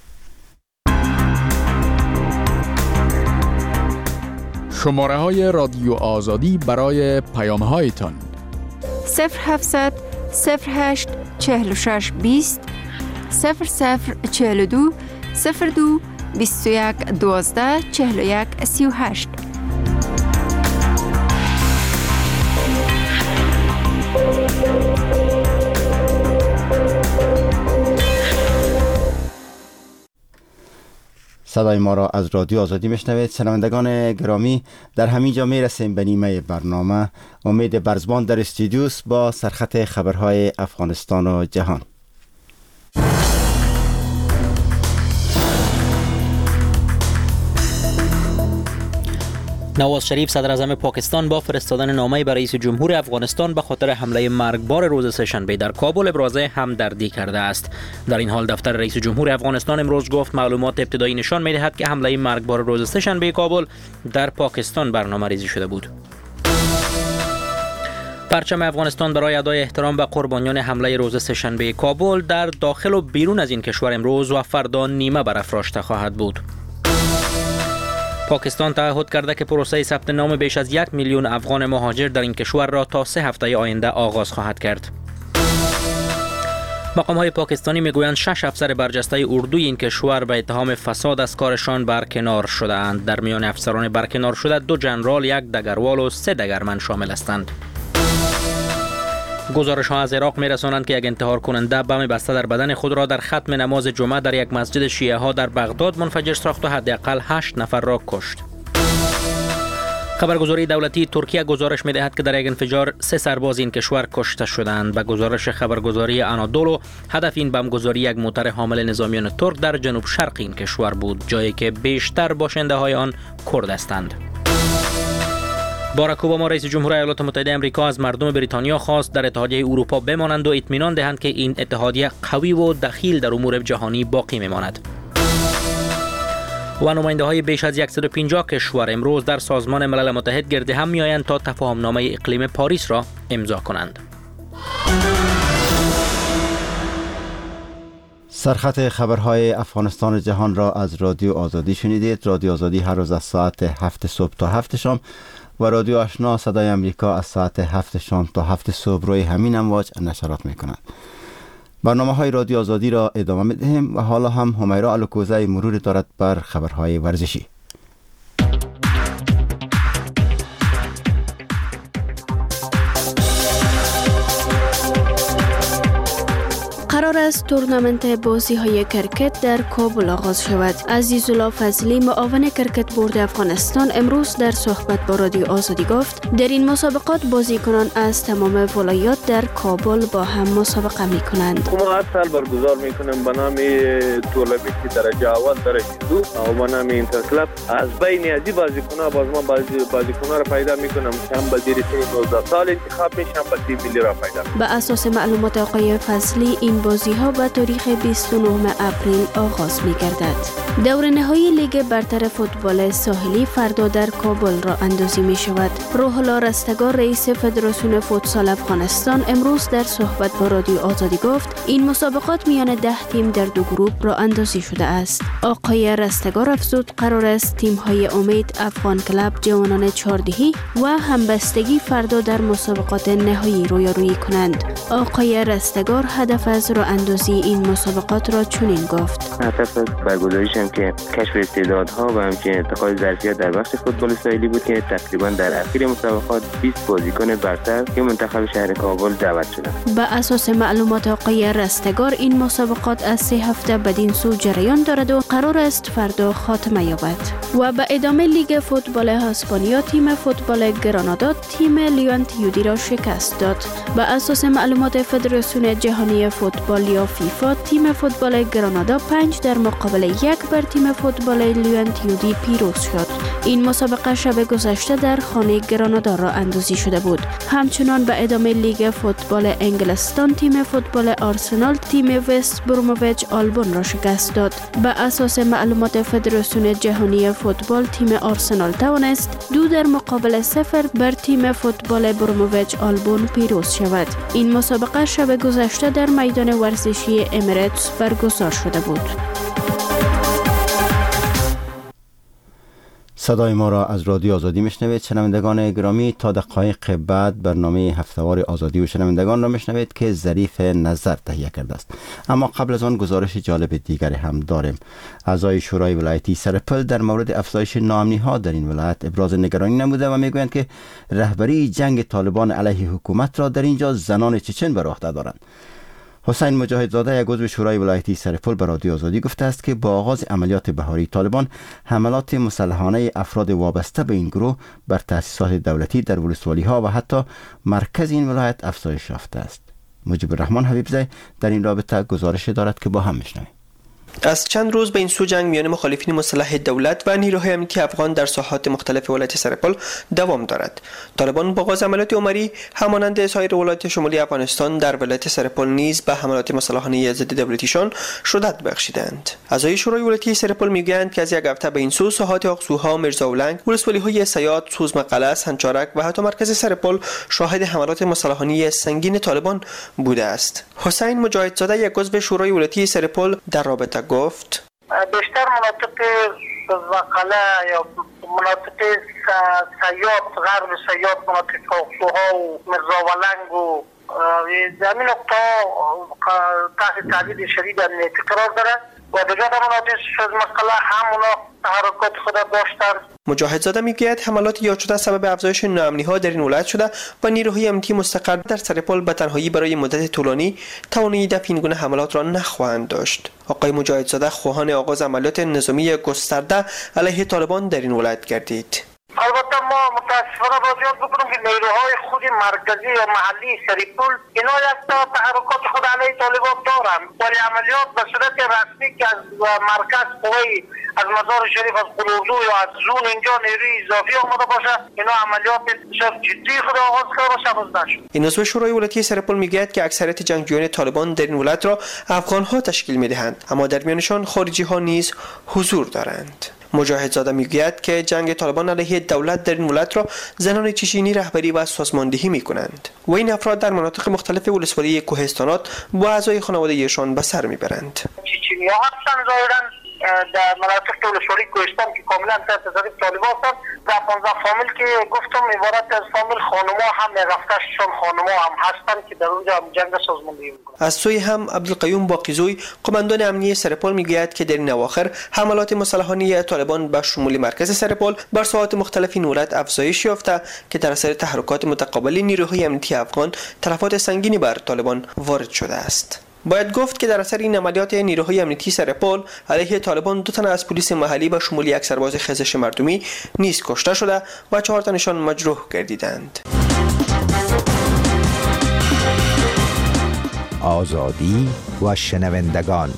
شماره های رادیو آزادی برای پیام هایتان: صفر هفتصد صفر هشت چهل و شش بیست صفر صفر چهل و دو صفر دو بیست و یک دوازده چهل و یک سی و هشت. صدای ما را از رادیو آزادی میشنوید. شنوندگان گرامی، در همین جا میرسیم به نیمه برنامه. امید برزبان در استودیوس با سرخط خبرهای افغانستان و جهان. نواز شریف صدر اعظم پاکستان با فرستادن نامه‌ای برای رئیس جمهور افغانستان به خاطر حمله مرگبار روز سه‌شنبه در کابل ابراز همدردی کرده است. در این حال دفتر رئیس جمهور افغانستان امروز گفت معلومات ابتدایی نشان می‌دهد که حمله مرگبار روز سه‌شنبه کابل در پاکستان برنامه‌ریزی شده بود. پرچم افغانستان برای ادای احترام به قربانیان حمله روز سه‌شنبه کابل در داخل و بیرون از این کشور امروز و فردا نیمه برافراشته خواهد بود. پاکستان تعهد کرده که پروسه ثبت نام بیش از یک میلیون افغان مهاجر در این کشور را تا سه هفته آینده آغاز خواهد کرد. مقام‌های پاکستانی میگویند شش افسر برجسته اردوی این کشور به اتهام فساد از کارشان برکنار شده‌اند. در میان افسران برکنار شده دو ژنرال، یک دگروال و سه دگرمن شامل هستند. گزارش‌ها از عراق می‌رسانند که یک انتحار کننده بم بسته در بدن خود را در ختم نماز جمعه در یک مسجد شیعه ها در بغداد منفجر ساخت و حداقل هشت نفر را کشت. خبرگزاری دولتی ترکیه گزارش می‌دهد که در یک انفجار سه سرباز این کشور کشته شدند. به گزارش خبرگزاری آنادولو، هدف این بمبگذاری یک موتر حامل نظامیان ترک در جنوب شرق این کشور بود، جایی که بیشتر باشنده‌های آن کرد هستند. باراک اوباما رئیس جمهور ایالات متحده آمریکا از مردم بریتانیا خواست در اتحادیه اروپا بمانند و اطمینان دهند که این اتحادیه قوی و دخیل در امور جهانی باقی میماند. و نماینده‌های بیش از صد و پنجاه کشور امروز در سازمان ملل متحد گرد هم می‌آیند تا تفاهم‌نامه اقلیم پاریس را امضا کنند. سرخط خبرهای افغانستان و جهان را از رادیو آزادی شنیدید. رادیو آزادی هر روز از ساعت هفت صبح تا هفت شام و رادیو آشنا صدای امریکا از ساعت هفت شام تا هفت صبح روی همین امواج نشرات می‌کنند. برنامه های رادیو آزادی را ادامه می‌دهیم و حالا هم همیرا الوکوزه مرور دارد بر خبرهای ورزشی. قرار است تورنمنت بازی های کرکت در کابل آغاز شود. عزیزالله فضلی، معاون کرکت بورد افغانستان، امروز در صحبت با رادیو آزادی گفت در این مسابقات بازیکنان از تمام ولایات در کابل با هم مسابقه می کنند. ما هر سال برگزار می کنیم به نام تورنمنت درجه اول، درجه دو و به نام اینتر کلاب. از بین ازی بازیکنان باز ما بازی بازیکنان را پیدا می کنم که هم به زیر سن نوزده سال انتخاب میشن، به تیم ملی را پیدا. به اساس معلومات آقای فضلی این بازی ها به تاریخ بیست و نه اپریل آغاز می گردد. دور نهایی لیگ برتر فوتبال ساحلی فردا در کابل را اندازی می شود. روح الله رستگار، رئیس فدراسیون فوتسال افغانستان، امروز در صحبت با رادیو آزادی گفت این مسابقات میان ده تیم در دو گروه را اندازی شده است. آقای رستگار افزود قرار است تیم های امید، افغان کلاب، جوانان چهاردهی و همبستگی فردا در مسابقات نهایی رویارویی کنند. آقای رستگار هدف از راه اندازی این مسابقات را چنین گفت: هدف از برگزاریشم که کشف استعدادها و همچنین ارتقای ظرفیت در بخش فوتبال ساحلی بود که تقریبا در اخیر مسابقات بیست بازیکن برتر که منتخب شهر کابل دعوت شدند. به اساس معلومات آقای رستگار این مسابقات از سه هفته بدین سو جریان دارد و قرار است فردا خاتمه یابد. و به ادامه لیگ فوتبال اسپانیا، تیم فوتبال گرانادا تیم لیوانتیودی را شکست داد. به اساس معلومات فدراسیون جهانی فوتبال یا فیفا، تیم فوتبال گرانادا پنج در مقابل یک بر تیم فوتبال لیوانتیودی پیروز شد. این مسابقه شب گذشته در خانه گرانادا را اندازی شده بود. همچنان به ادامه لیگ فوتبال انگلستان، تیم فوتبال آرسنال تیم وست برومویچ آلبون را شکست داد. به اساس معلومات فدراسیون جهانی فوتبال، تیم آرسنال توانست دو در مقابل صفر بر تیم فوتبال برومویچ آلبون پیروز شود. این مسابقه شب گذشته در میدان ورزشی امریتس برگزار شده بود. صدای ما را از رادیو آزادی میشنوید. شنوندگان گرامی، تا دقایق بعد برنامه هفته‌وار آزادی و شنوندگان را میشنوید که ظریف نظر تهیه کرده است. اما قبل از آن گزارش جالب دیگری هم داریم. اعضای شورای ولایتی سرپل در مورد افزایش ناامنی‌ها در این ولایت ابراز نگرانی نموده و میگویند که رهبری جنگ طالبان علیه حکومت را در اینجا زنان چچن بر عهده دارند. حسین مجاهدزاده یک عضو شورای ولایتی سرپل به رادیو آزادی گفته است که با آغاز عملیات بهاری طالبان حملات مسلحانه افراد وابسته به این گروه بر تأسیسات دولتی در ولسوالی ها و حتی مرکز این ولایت افزایش یافته است. مجیب الرحمن حبیبزی در این رابطه گزارش دارد که با هم میشنویم. از چند روز به این سو جنگ میان مخالفین مسلح دولت و نیروهای امنیتی افغان در ساحات مختلف ولایت سرپل دوام دارد. طالبان با آغاز عملیات عمری همانند سایر ولایت شمالی افغانستان در ولایت سرپل نیز به حملات مسلحانه ضد دولتیشان شدت بخشیدند. اعضای شورای ولایتی سرپل میگویند که از یک هفته به این سو ساحات اقصوها، میرزاولنگ، ولسوالی‌های سیاد، سوزمقله، سنچارک و حتی مرکز سرپل شاهد حملات مسلحانه سنگین طالبان بوده است. حسین مجاهدزاده یک عضو شورای ولایتی سرپل در رابطه گفت بیشتر مناطق زقله یا مناطق سیاد، غرب سیاد، مناطق اقصوها و مرزاولنگ و زمین نقطه تحت تهدید شدید امنیتی قرار دارد و دیگر مناطق سوزمقله هم اونا تحرکات خود داشتند. مجاهدزاده میگوید حملات یاد شده سبب افزایش ناامنی ها در این ولایت شده و نیروهای امنیتی مستقر در سرپل به تنهایی برای مدت طولانی توانایی دفع این گونه حملات را نخواهند داشت. آقای مجاهدزاده خواهان آغاز عملیات نظامی گسترده علیه طالبان در این ولایت گردید. البته ما متاسفانه باید یاد بکنیم که نیروهای خود مرکزی یا محلی سرپل اینا یک تحرکات خود علیه طالبان دارند ولی عملیات به صورت رسمی که از مرکز قوی از مزار شریف از قلوزو یا از زون اینجا نیروی اضافی آمده باشه اینا عملیات بسیار جدی خود آغاز کرده باشه باز نشد. این عضو شورای ولایتی سرپل میگوید که اکثریت جنگجویان طالبان در این ولایت را افغان ها تشکیل میدهند اما در میانشان خارجی ها نیز حضور دارند. مجاهدزاده میگوید که جنگ طالبان علیه دولت در این ولایت را زنان چشینی رهبری و سازماندهی میکنند و این افراد در مناطق مختلف ولسوالی کوهستانات با اعضای خانواده‌شان به سر میبرند. چچنی‌ها هستند ظاهراً در مناطق ولسوالی کوهستان که کاملا تحت تسلط طالبان هستند. در پانزده فامیل که گفتم عبارت از فامیل خانم‌ها هم هفته‌شون خانم‌ها هم هستند که در اونجا هم جنگ سازماندهی میکنند. از سوی هم عبدالقیوم باقیزوی قماندان امنیتی سرپل میگوید که در این اواخر حملات مسلحانه طالبان به شمول مرکز سرپل بر ساحات مختلف این ولایت افزایش یافته که در اثر تحرکات متقابل نیروهای امنیتی افغان تلفات سنگینی بر طالبان وارد شده است. باید گفت که در اثر این عملیات نیروهای امنیتی سرپل علیه طالبان دو تن از پلیس محلی به شمول یک سرباز خیزش مردمی نیز کشته شده و چهار تنشان مجروح گردیدند. آزادی و شنوندگان.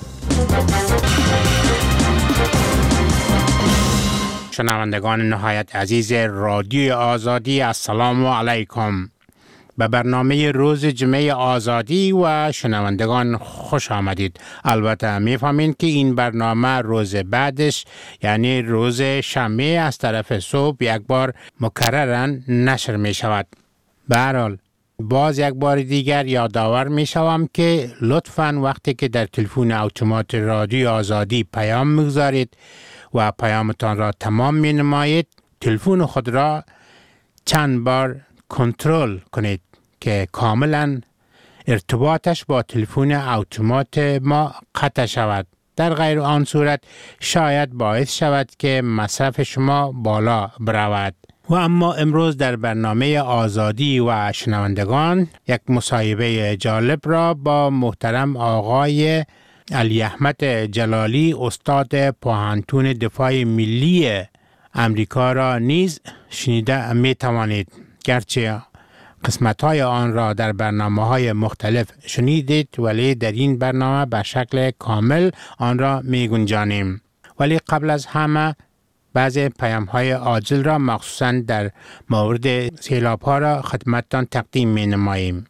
شنوندگان نهایت عزیز رادیو آزادی، السلام علیکم. به برنامه روز جمعه آزادی و شنوندگان خوش آمدید. البته میفهمین که این برنامه روز بعدش یعنی روز شنبه از طرف صبح یک بار مکررن نشر می شود. به هر حال باز یک بار دیگر یادآور می شوم که لطفاً وقتی که در تلفن اتومات رادیو آزادی پیام میگذارید و پیامتان را تمام می نمایید، تلفن خود را چند بار کنترل کنید که کاملا ارتباطش با تلفن اتومات ما قطع شود. در غیر آن صورت شاید باعث شود که مصرف شما بالا برود. و اما امروز در برنامه آزادی و شنوندگان یک مصاحبه جالب را با محترم آقای علی احمد جلالی، استاد پوهنتون دفاع ملی امریکا را نیز شنیده می توانید. گرچه قسمت‌های آن را در برنامه‌های مختلف شنیدید ولی در این برنامه به شکل کامل آن را می‌گنجانیم. ولی قبل از همه بعضی پیام‌های عاجل را مخصوصاً در مورد سیلاب‌ها را خدمتتان تقدیم می‌نماییم.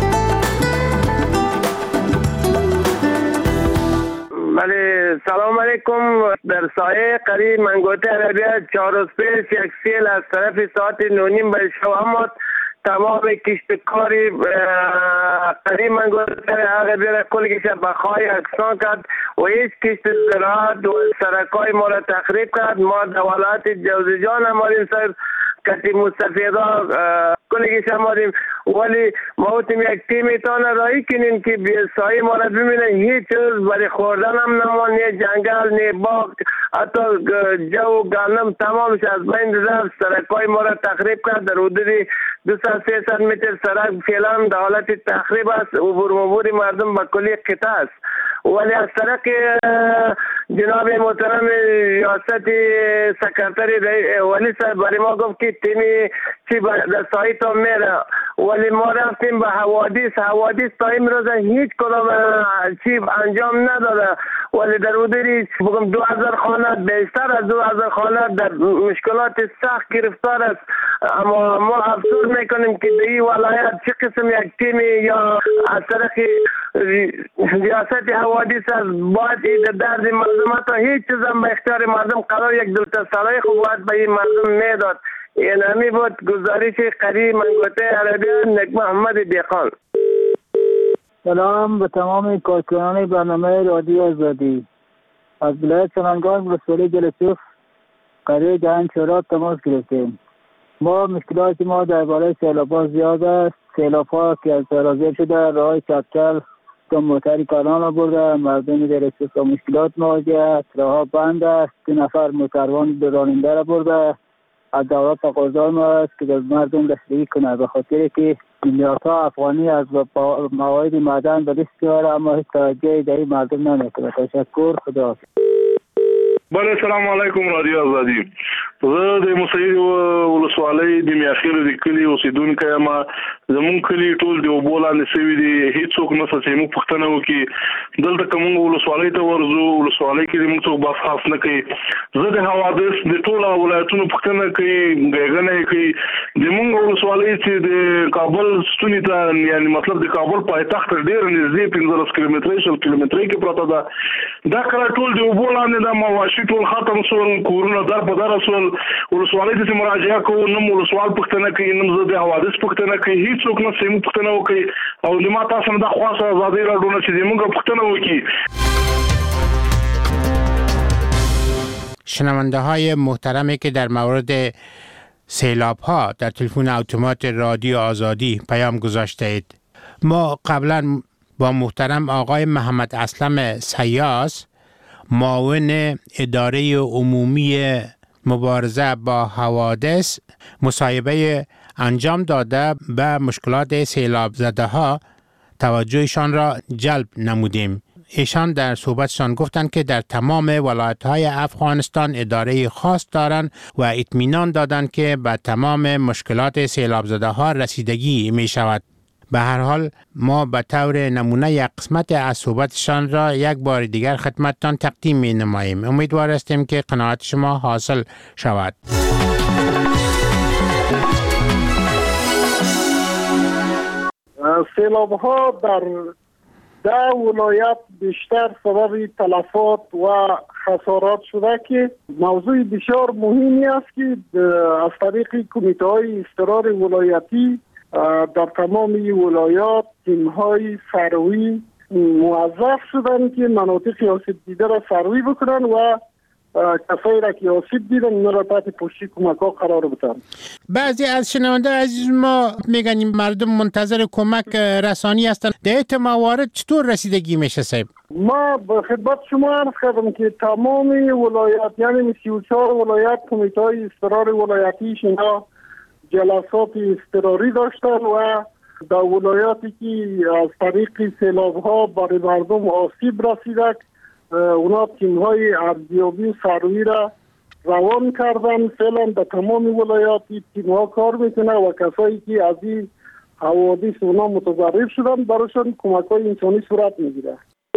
بله، سلام علیکم. در سایه قریب منگوته عربیه چهار روز پیش یک سیل از طرف ساعت نونیم به شو آمد. تمام کشتکاری قریب منگوته عربیه کل کشت بخواهی اکسان کرد و هیچ کشت زراعت و سرکای ما را تخریب کرد. ما دولت جوزجان هماریم سر کسی مستفیده کنگی شماریم، ولی ما بودیم یک تیمی تان رایی کنیم که سایه ما را ببینه، هیچ چیز برای خوردن هم نمان، نه جنگل نه باغ، حتی جو گندم تمامش از بین رفت. سرکای ما را تخریب کرد. در حدود دویست سیصد متر سرک فعلا در حالت تخریب است. عبور مبور مردم به کلی قطع است. ولی از طرف جناب محترم ریاست سکرتری ولی صاحب برای ما گفت که تیمی چی در سایه تا میره، ولی ما رفتیم به حوادث. حوادث تا این روز هیچ کدام چی انجام نداده، ولی در حدود بگم دو هزار خانه، بیشتر از دو هزار خانه در مشکلات سخت گرفتار است. اما ما افسوس میکنیم که در این ولایت چه قسم یک تیمی یا از طرف ریاست حوادث است باید این درد مردم تا هیچ چیز هم به اختیار مردم قرار یک دلتسلای خوب باید به این مردم میداد. این همی بود گزارش قریب منگوته عربی نک محمد دیخان. سلام به تمام کارکنان برنامه رادیو آزادی. از ولایت سمنگان ولسوالی جلسوف قریه جهان چهارات تماس گرفتیم. ما مشکلات ما درباره سیلاب‌ها زیاد است. سیلاب‌ها که از سرازیر شده راه چپچل تا موتری کانال آورده، مردم در با مشکلات مواجه است. راه بند است. دو نفر موتروان به راننده را برده. از دولت تقاضا ما است که مردم دستگیری کنه، به خاطر که میلیاردها افغانی از مواد معدن به دست میاره اما هیچ توجهی در این مردم نمیکنه. تشکر. خدا. بله سلام علیکم رادیو آزادي. زه د مسعود ولسوالۍ د میاخیر د کلی اوسیدونکو یم. زمون کلی ټول د اوبو لاندې سوي دي، هیڅوک نشته چې موږ پوښتنه وکړي. دلته که موږ ولسوالۍ ته ورځو، ولسوالۍ کې موږ څوک بحث خاص نه کوي. زه د حوادث د ټولو ولایتونو پوښتنه کوي، ګڼه یې کوي. د موږ ولسوالۍ چې د کابل ستوني ته یعنې مطلب د کابل پایتخت ډېر نږدې پنځلس کیلومترۍ شل کیلومترۍ کې پرته ده. دا کله ټول د اوبو لاندې ده، مواشي ټول ختم شول، کورونه در په دره شول. ولسوالۍ ته چې مراجعه کوو نه مو ولسوال پوښتنه کوي، نه زه د حوادث پوښتنه کوي، هیڅوک نه چې موږ پوښتنه وکړي. او د ما تاسو نه دا خواست ازادي راډیو نه چې موږ پوښتنه وکړي. شنونده های محترمی که در مورد سیلاب ها در تلفن اتومات رادیو آزادی پیام گذاشته اید، ما قبلا با محترم آقای محمد اسلم سیاس معاون اداره عمومی مبارزه با حوادث مصاحبه انجام داده به مشکلات سیلاب زده ها توجهشان را جلب نمودیم. ایشان در صحبتشان گفتند که در تمام ولایت‌های افغانستان اداره خاص دارند و اطمینان دادند که به تمام مشکلات سیلاب زده ها رسیدگی می شود. به هر حال ما به طور نمونه یک قسمت از صحبتشان را یک بار دیگر خدمتتان تقدیم می نماییم. امیدوار هستیم که قناعت شما حاصل شود. سیلاب ها در ده ولایت بیشتر سبب تلفات و خسارات شده که موضوع بسیار مهمی است که از طریق کمیته های اضطرار ولایتی در تمام ولایات تیم های سروی موظف شدن که مناطق آسیب دیده را سروی بکنن و کسایی را که آسیب دیدن اینا را تحت پشتی کمک ها قرار بدن. بعضی از شنونده عزیز ما میگن مردم منتظر کمک رسانی هستند. در این موارد چطور رسیدگی میشه صاحب؟ ما به خدمت شما عرض کردم که تمام ولایات یعنی سی و چهار ولایت کمیته های اضطرار ولایتیش اینا جلسات اضطراری داشتن و در ولایاتی که از طریق سیلاب ها برای مردم آسیب رسیده اونا تیم های ارزیابی و سروی را روان کردن. فعلا در تمام ولایات تیم ها کار میکنه و کسایی که از این حوادث اونا متضرر شدن براشون کمک های انسانی صورت میگیره.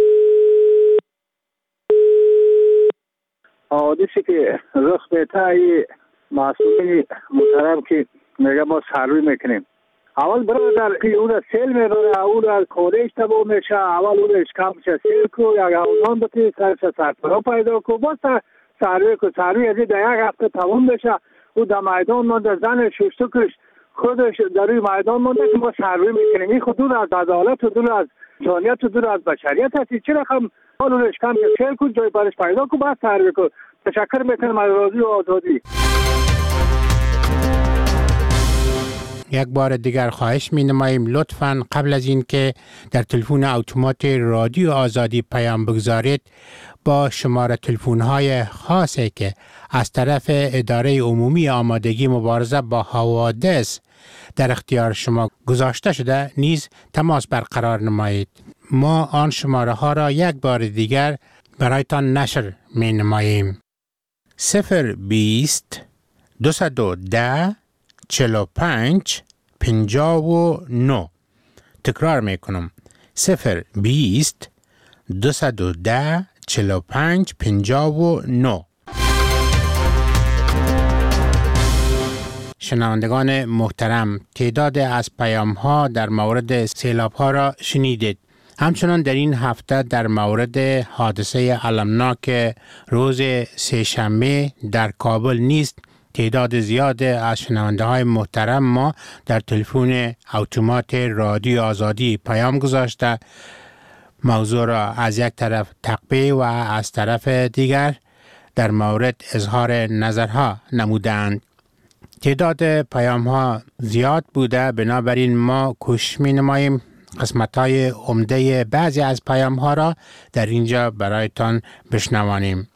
حوادثی که رخ میده مسئولین محترم که میگه ما سروی میکنیم. اول برادر که اون سیل میبره، اون از کالج تبا میشه، اول اون اشکام میشه سیل کو یا اونان بطی سرش سرپرا پیدا کو باز سروی کو سروی از یک هفته تمام بشه او در میدان مانده زن ششتکش خودش در روی میدان مانده که ما سروی میکنیم. این خود دور از عدالت و دور از جانیت و دور از بشریت هستی. چرا خم حال اون اشکام که سیل کو جای برش پیدا کو باز سروی کو. تشکر میکنم از رادیو آزادی. یک بار دیگر خواهش می نماییم لطفاً قبل از این که در تلفن اتومات رادیو آزادی پیام بگذارید با شماره تلفن های خاصی که از طرف اداره عمومی آمادگی مبارزه با حوادث در اختیار شما گذاشته شده نیز تماس برقرار نمایید. ما آن شماره ها را یک بار دیگر برایتان نشر می نماییم. صفر بیست دوصد و ده چهل و پنج پنجاه و نه. تکرار می کنم. صفر بیست دوصد و ده چهل و پنج پنجاه و نه. شنوندگان محترم، تعداد از پیام ها در مورد سیلاب ها را شنیدید. همچنان در این هفته در مورد حادثه المناک روز سه‌شنبه در کابل نیست تعداد زیاد از شنونده های محترم ما در تلفن اتومات رادیو آزادی پیام گذاشته، موضوع را از یک طرف تقبیه و از طرف دیگر در مورد اظهار نظرها نمودند. تعداد پیام ها زیاد بوده، بنابراین ما کوشش می نماییم قسمت های عمده بعضی از پیام ها را در اینجا برایتان بشنوانیم.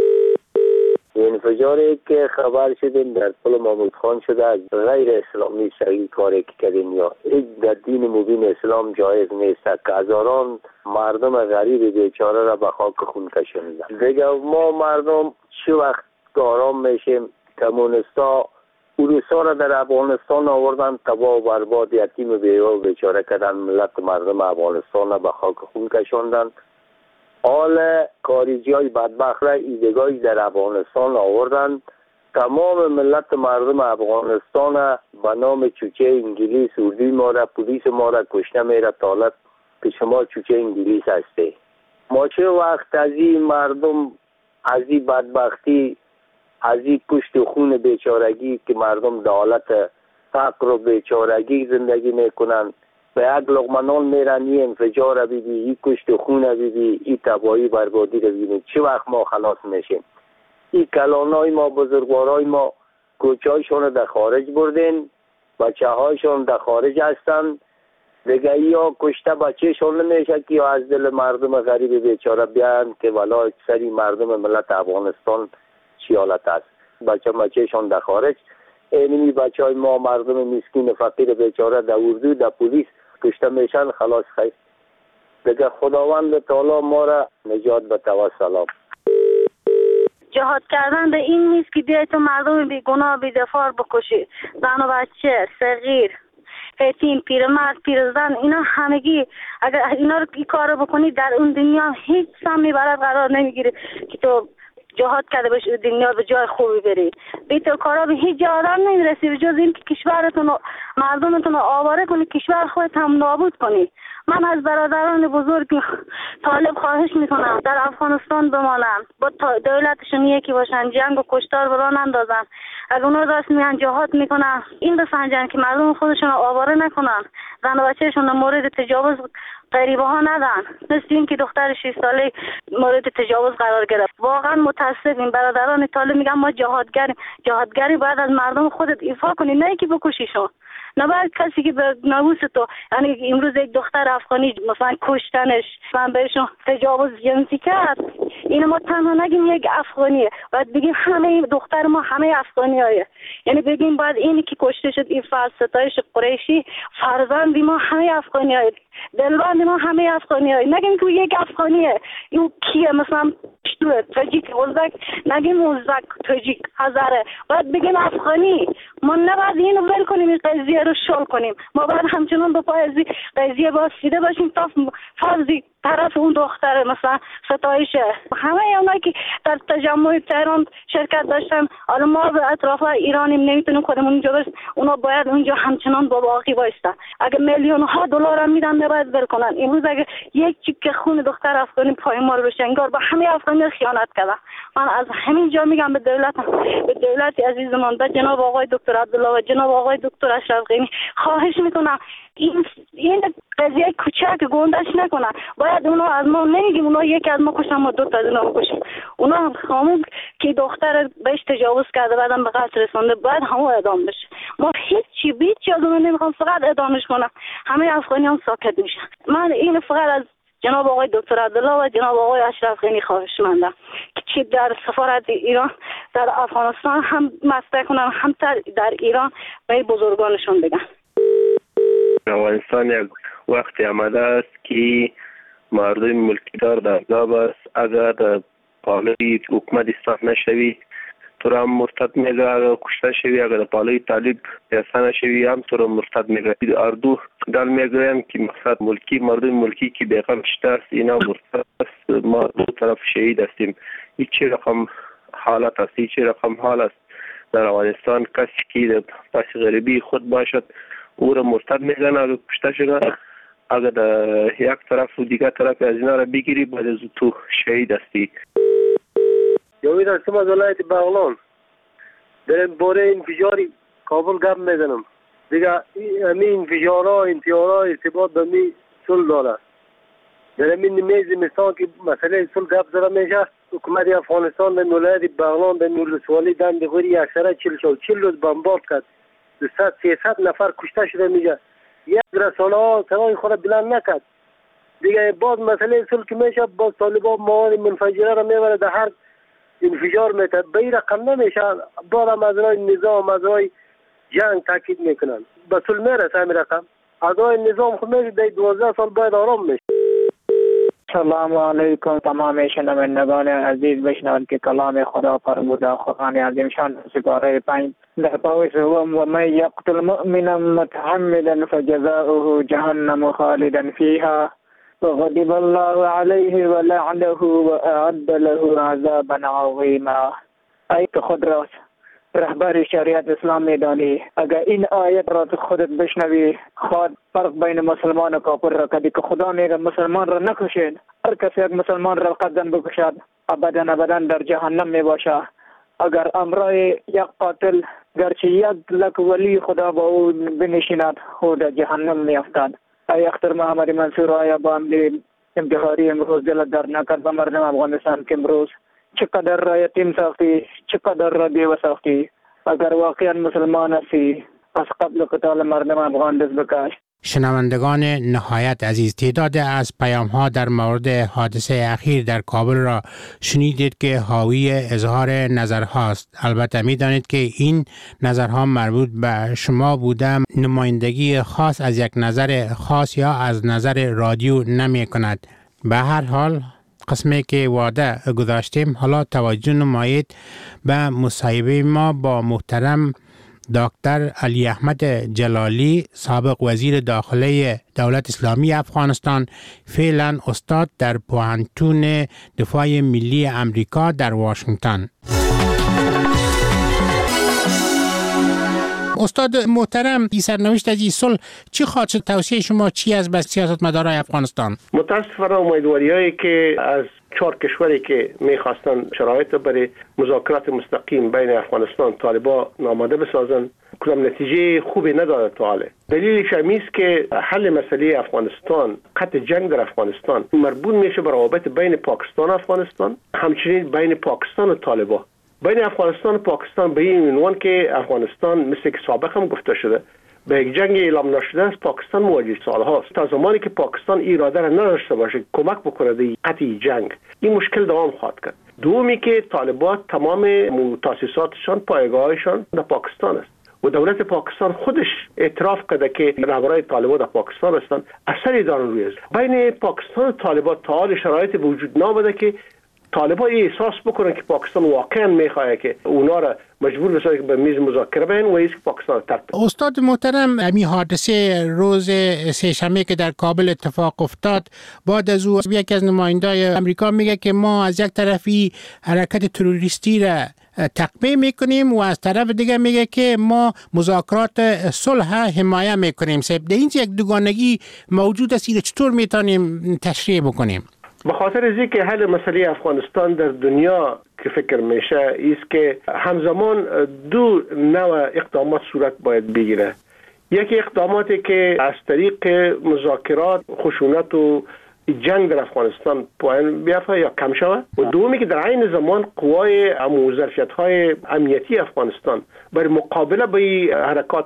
انفجاری که خبر شدیم در پل محمود خان شده از غیر اسلامی سریع کاری که کردیم یا در دین مبین اسلام جایز نیست که هزاران مردم غریب بیچاره را به خاک خون کشوندن. دیگه ما مردم چه وقت آرام میشیم؟ کمونستا اوروسا را در افغانستان آوردن، تباه و برباد، یتیم بیوه و بیچاره کردن، ملت مردم افغانستان را به خاک خون کشوندن. حال خارجی های بدبخت را ایدگاهی در افغانستان آوردن، تمام ملت مردم افغانستان را به نام چوچه انگلیس اردوی ما را پولیس ما را کشته میره طالت که شما چوچه انگلیس هسته. ما چه وقت از این مردم از این بدبختی از این کشت و خون بیچارگی که مردم در حالت فقر و بیچارگی زندگی میکنن به یک لقمه نان میرن، این انفجار رو بیدی، این کشت و خون رو بیدی، این تباهی بربادی رو بیدی، چه وقت ما خلاص میشیم؟ این کلانای ما بزرگوارای ما کوچه هایشون در خارج بردین، بچه هایشون در خارج هستن دیگه، یا کشته بچه شون نمیشه که یا از دل مردم غریب بیچاره بیان که ولا سری مردم ملت افغانستان چی حالت است. بچه بچه شون در خارج، اینمی بچه های ما مردم مسکین فقیر بیچاره در اردو در پولیس کشته میشن، خلاص خیست دیگه. خداوند تعالی ما را نجات بده و سلام. جهاد کردن به این نیست که بیای تو مردم بی گناه بی دفاع بکشی، زن و بچه، صغیر، یتیم، پیرمرد، پیرزن، اینا همگی اگر اینا رو این کار بکنی در اون دنیا هیچ سمی برات قرار نمیگیره که تو جهاد کرده باش دنیا به جای خوبی بری. بی تو کارا به هیچ جا آدم نمیرسی به جز این که کشورتون و مردمتون رو آواره کنی، کشور خودت هم نابود کنی. من از برادران بزرگ طالب خواهش میکنم در افغانستان بمانن، با دولتشون یکی باشن، جنگ و کشتار بران اندازن. اگر اونا دست میان جهاد میکنن این بسنجن که مردم خودشون رو آواره نکنن، زن و بچهشون مورد تجاوز غریبه ها ندن، مثل این که دختر شش ساله مورد تجاوز قرار گرفت. واقعا متاسفیم. برادران طالب میگن ما جهادگریم. جهادگری باید از مردم خودت ایفا کنی، نه که بکشیشون. نه باید کسی که به ناموس تو، یعنی امروز یک دختر افغانی مثلا کشتنش، من بهشون تجاوز جنسی کرد، اینو ما تنها نگیم یک افغانیه، باید بگیم همه دختر ما همه افغانیایه. یعنی بگیم باید اینی که کشته شد این فرد ستایش قریشی فرزند ما همه افغانیایه، دلبند ما همه افغانیایه. نگیم که یک افغانیه، این کیه؟ مثلا پشتو، تاجیک، ازبک، نگیم ازبک، تاجیک، هزاره، باید بگیم افغانی. ما نباید اینو ول کنیم، این قضیه رو شل کنیم. ما باید همچنان به پای قضیه باسیده باشیم تا فرضی طرف اون دختر مثلا ستایشه. همه اونایی که در تجمع تهران شرکت داشتن، حالا ما به اطراف ایرانی نمیتونیم خودمون اونجا بس، اونا باید اونجا همچنان با باقی بایستن. اگه میلیون ها دلار هم میدن نباید ول کنن. امروز اگه یک چیکه خون دختر افغانی پای ما رو بشه، انگار با همه افغانی خیانت کردن. من از همین جا میگم به دولت، به دولت عزیزمان، به جناب آقای دکتر عبدالله و جناب آقای دکتر اشرف غنی خواهش میکنم این این قضیه کوچک گندش نکنن. باید فقط اونا از ما نمیگیم اونا یکی از ما کشتن ما دو تا از اونا کشیم. اونا همون که دختر بهش تجاوز کرده بعدم به قتل رسونده باید همون اعدام بشه. ما هیچ چی بیت چی از اونا نمیخوام، فقط اعدامش کنم. همه افغانیان ساکت میشن. من این فقط از جناب آقای دکتر عبدالله و جناب آقای اشرف غنی خواهش مندم که چی در سفارت ایران در افغانستان هم مطرح کنن، هم در ایران به بزرگانشون بگن. افغانستان یک وقتی آمده است که مردم ملکیدار در عذاب است. اگر در پالای حکومت اصلاح نشوی تو را مرتد میگه، اگر کشته شوی اگر در پالای طالب پیسه نشوی هم تو را مرتد میگه. اردو دل میگویم که مقصد ملکی مردم ملکی که بیغم شده است اینا مرتد است، ما دو طرف شهید هستیم. هیچ رقم حالت است، هیچ رقم حال است در افغانستان. کسی که پس غریبی خود باشد او را مرتد میگن، اگر کشته شده اگر در یک طرف و دیگر طرف از اینا را بگیری بعد از تو شهید هستی. یوید هستم از ولایت بغلان. در باره انفجاری کابل گپ میزنم. دیگه این انفجارها انتحارها ارتباط به می صلح داره. در این میز مثال که مسئله صلح گپ زده میشه، حکومت افغانستان در ولایت بغلان در ولسوالی دند غوری اکثرا چل شد چل روز بمبارد کرد. دویست سیصد نفر کشته شده میشه. یک رسانه ها صدای خود بلند نکرد. دیگه باز مسئله صلح که میشه باز طالبان مواد منفجره را میبره در هر انفجار میتد. به این رقم نمیشه. باز هم از رای نظام از رای جنگ تاکید میکنن. به صلح میرسه همین رقم. از رای نظام خود میشه در دوازده سال باید آرام میشه. سلام علیکم تمام شنوندگان عزیز. بشنوید که کلام خدا فرموده قرآن عظیم شان سپاره پنج در پاوش و من یقتل مؤمنا متعمدا فجزاؤه جهنم خالدا فيها وغضب الله عليه ولعنه واعد له عذابا عظیما. آیت خود را رهبر شریعت اسلام میدانی. اگر این آیت را خودت بشنوی خود فرق بین مسلمان و کافر را کدی که خدا میگه مسلمان را نکشید. هر کسی یک مسلمان را قدم بکشد ابدا ابدا در جهنم می باشه. اگر امرای یک قاتل گرچه یک لک ولی خدا با او بنشیند خود در جهنم می افتد. ای اختر محمد منصور آیا با امدی انتحاری امروز دل در نکرد به مردم افغانستان که امروز چقدر را یتیم ساختی، چقدر را بیوه ساختی. اگر واقعا مسلمان هستی از قبل قتال مردم افغان دست بکش. شنوندگان نهایت عزیز، تعداد از پیام ها در مورد حادثه اخیر در کابل را شنیدید که حاوی اظهار نظرهاست. البته می دانید که این نظرها مربوط به شما بوده، نمایندگی خاص از یک نظر خاص یا از نظر رادیو نمی کند. به هر حال قسمی که وعده گذاشتیم حالا توجه نمایید به مصاحبه ما با محترم دکتر علی احمد جلالی، سابق وزیر داخله دولت اسلامی افغانستان، فعلا استاد در پوهنتون دفاع ملی امریکا در واشنگتن. استاد محترم، این سرنوشت از این صلح چی خواهد شد؟ توصیه شما چی از به سیاستمدارای افغانستان؟ متاسفانه امیدواری‌هایی که از چهار کشوری که میخواستن شرایط برای مذاکرات مستقیم بین افغانستان طالبان آماده بسازن کدام نتیجه خوبی نداره تا حاله. دلیلش این است که حل مسئله افغانستان، قطع جنگ در افغانستان مربوط میشه به روابط بین پاکستان و افغانستان، همچنین بین پاکستان و طالبان. بین افغانستان و پاکستان به این عنوان که افغانستان مثل که سابق هم گفته شده به یک جنگ اعلام نشده است، پاکستان مواجه سالهاست. تا زمانی که پاکستان اراده را نداشته باشه کمک بکنه در قطع جنگ، این مشکل دوام خواهد کرد. دومی که طالبان تمام تاسیساتشان، پایگاهشان در پاکستان است و دولت پاکستان خودش اعتراف کرده که رهبرای طالبان در پاکستان هستند. اثری دارن روی است. بین پاکستان و طالبان تا حال شرایط وجود نامده که طالبان احساس بکنن که پاکستان واقعا میخواد که اونا را مجبور بسازه که به میز مذاکره بیان و ایست که پاکستان ترک. استاد محترم، همین حادثه روز سه‌شنبه که در کابل اتفاق افتاد، بعد از او یکی از نمایندای امریکا میگه که ما از یک طرفی حرکت تروریستی را تقویه میکنیم و از طرف دیگه میگه که ما مذاکرات صلح حمایه میکنیم. سب در این یک دوگانگی موجود است، چطور میتونیم تشریح بکنیم؟ به خاطر از اینکه حل مسئله افغانستان در دنیا که فکر میشه است که همزمان دو نوع اقدامات صورت باید بگیره. یکی اقداماتی که از طریق مذاکرات خشونت و جنگ در افغانستان پایان بیافته یا کم شود و دومی که در عین زمان قوای ظرفیت های امنیتی افغانستان برای مقابله با حرکات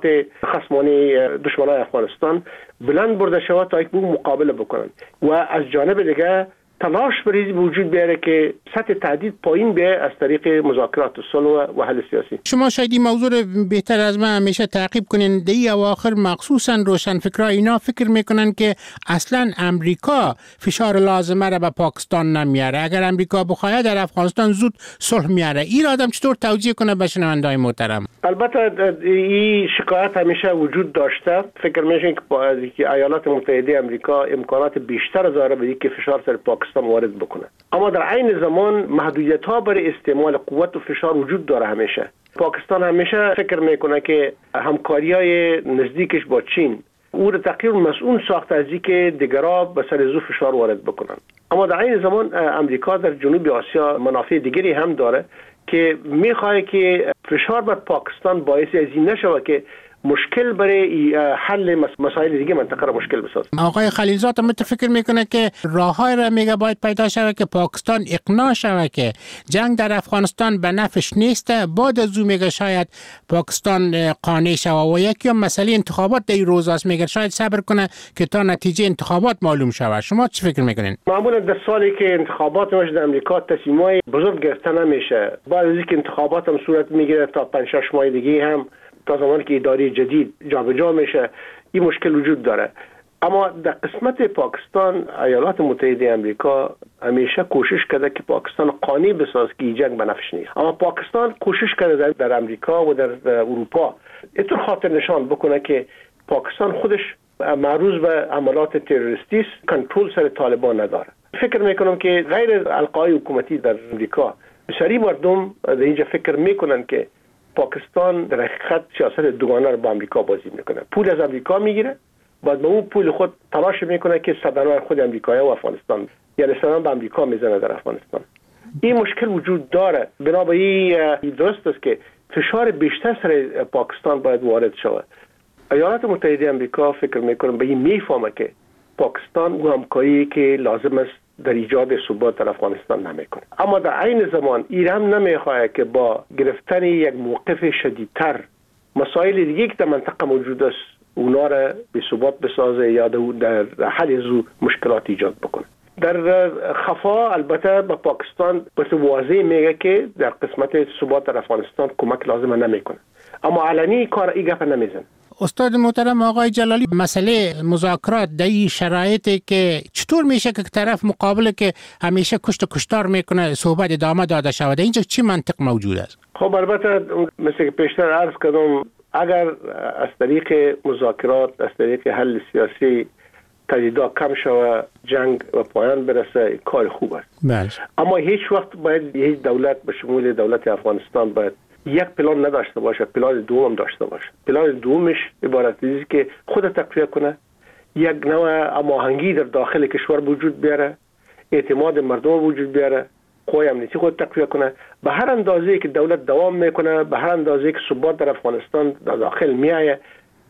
خصمانه دشمنان افغانستان بلند برده شود تا یک مقابله بکنند و از جانب دیگه تلاش بریزی وجود بیاره که سطح تهدید پایین بیاره از طریق مذاکرات صلح و حل سیاسی. شما شاید این موضوع بهتر از من همیشه تعقیب کنین. دی اواخر مخصوصا روشنفکرها اینا فکر میکنن که اصلا امریکا فشار لازمه را به پاکستان نمیاره. اگر امریکا بخواهد در افغانستان زود صلح میاره. این آدم چطور توجیه کنه به شنونده‌های محترم؟ البته این شکایت همیشه وجود داشته. فکر میشه که ایالات متحده آمریکا امکانات بیشتر داره به اینکه فشار سر پاکستان وارد بکنه، اما در عین زمان محدودیت ها برای استعمال قوت و فشار وجود داره. همیشه پاکستان همیشه فکر میکنه که همکاری های نزدیکش با چین او را تقریبا مسئول ساخته از اینکه دیگرها به سر زو فشار وارد بکنن. اما در عین زمان امریکا در جنوب آسیا منافع دیگری هم داره که میخواد که فشار بر پاکستان باعث از این نشود که مشکل برای حل مسائل دیگه منطقه را مشکل بسازه. آقای خلیلزاد هم فکر میکنه که راههای را میگه باید پیدا شود که پاکستان اقناع شود که جنگ در افغانستان به نفعش نیست. بعد از اون میگه شاید پاکستان قانع شود و یکی هم مسئله انتخابات در این روزاست، میگه شاید صبر کنه که تا نتیجه انتخابات معلوم شود. شما چی فکر میکنین؟ معمولا در سالی که انتخابات میشه در امریکا تصمیمای بزرگ گرفته نمیشه. بعد از اینکه انتخابات هم صورت میگیره تا پنج شش ماه دیگه هم تا زمانی که اداره جدید جابجا میشه این مشکل وجود داره. اما در قسمت پاکستان ایالات متحده آمریکا همیشه کوشش کرده که پاکستان قانع بسازه که این جنگ به نفعش نیست. اما پاکستان کوشش کرده در امریکا و در اروپا اینطور خاطر نشان بکنه که پاکستان خودش معروض به عملات تروریستی است، کنترل سر طالبان نداره. فکر میکنم که غیر القای حکومتی در امریکا بسیاری مردم در اینجا فکر میکنن که پاکستان در حقیقت سیاست دوگانه رو با امریکا بازی میکنه. پول از امریکا میگیره، بعد به اون پول خود تلاش میکنه که صدرنشین خود امریکایی و افغانستان یعنی سلام به امریکا میزنه در افغانستان. این مشکل وجود داره. بنابراین درست است که فشار بیشتر سر پاکستان باید وارد شود. ایالات متحده آمریکا فکر میکنم به این میفهمه که پاکستان و همکاری که لازم است در ایجاد ثبات در افغانستان نمیکنه. اما در عین زمان ایران نمیخواد که با گرفتن یک موقف شدیدتر مسائل دیگه که در منطقه موجود است اونا را به ثبات بسازه یا در حل زو مشکلات ایجاد بکنه. در خفا البته با پاکستان بس واضح میگه که در قسمت ثبات در افغانستان کمک لازمه نمیکنه، اما علنی کار این گپ نمیزنه. استاد محترم آقای جلالی، مسئله مذاکرات در این شرایطی که چطور میشه که طرف مقابل که همیشه کشت و کشتار میکنه صحبت ادامه داده شود؟ اینجا چی منطق موجود است؟ خب البته مثل که پیشتر عرض کردم اگر از طریق مذاکرات از طریق حل سیاسی تجدید کم شود جنگ و پایان برسه کار خوب است. بله. اما هیچ وقت باید هیچ دولت به شمول دولت افغانستان باید یک پلان نداشته باشه، پلان دوم داشته باشه. پلان دومش عبارت از که خود تقویه کنه، یک نوع هماهنگی در داخل کشور وجود بیاره، اعتماد مردم وجود بیاره، قوای امنیتی خود تقویه کنه. به هر اندازه‌ای که دولت دوام میکنه، به هر اندازه‌ای که ثبات در افغانستان در داخل میایه،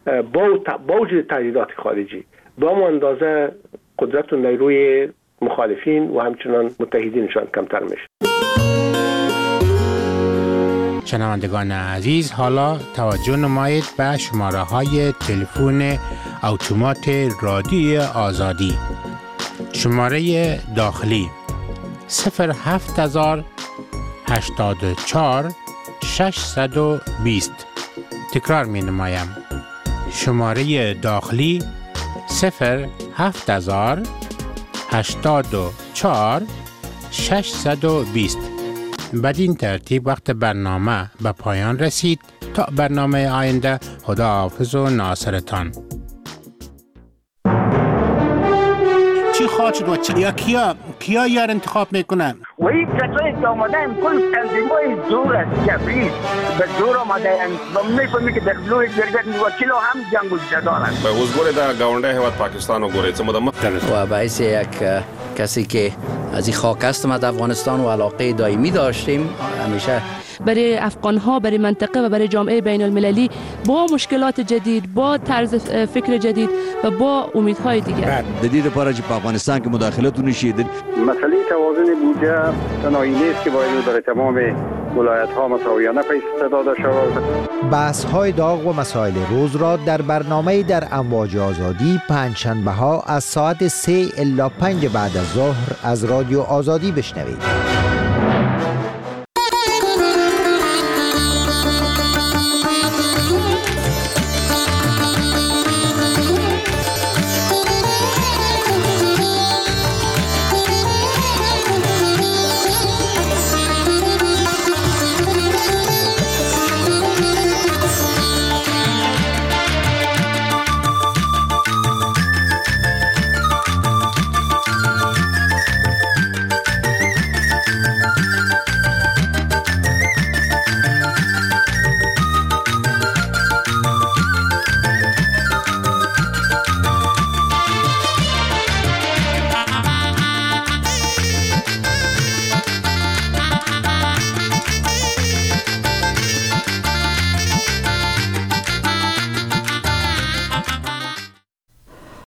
با وجود تهدیدات خارجی با اون اندازه قدرت و نیروی مخالفین و همچنان متحدینشان کمتر میشه. شنوندگان عزیز، حالا توجه نمایید به شماره های تلفن اتومات رادیوی آزادی. شماره داخلی صفر هفت هزار هشتاد و چهار ششصد و بیست. تکرار می نمایم. شماره داخلی صفر هفت هزار هشتاد و چهار ششصد و بیست. بدین ترتیب وقت برنامه به پایان رسید. تا برنامه آینده، خدا حافظ و ناصرتان. چی خواهد شد و چی؟ یا کیا کیا یار انتخاب میکنن؟ و این کسایی که آمده این کل تنظیمای زور است کفری به زور آمده و میفهمی که در بلوی جرگت وکیل هم جنگ و جدال است. به وزگوری در گاونده هیواد پاکستان و گوری چمو دمه و باعث یک کسی که از این خاک است ما در افغانستان و علاقه دائمی داشتیم همیشه برای افغان ها، برای منطقه و برای جامعه بین المللی با مشکلات جدید، با طرز فکر جدید و با امیدهای دیگر. دلیل لپاره چې په افغانستان کې مداخلت ونشي. مسئله توازن بودجه تنهایی نیست که باید برای تمام ولایت ها مساویانه پیش داده شود. بحث های داغ و مسائل روز را در برنامه در امواج آزادی پنجشنبه ها از ساعت سه الی پنج بعد از ظهر از رادیو آزادی بشنوید.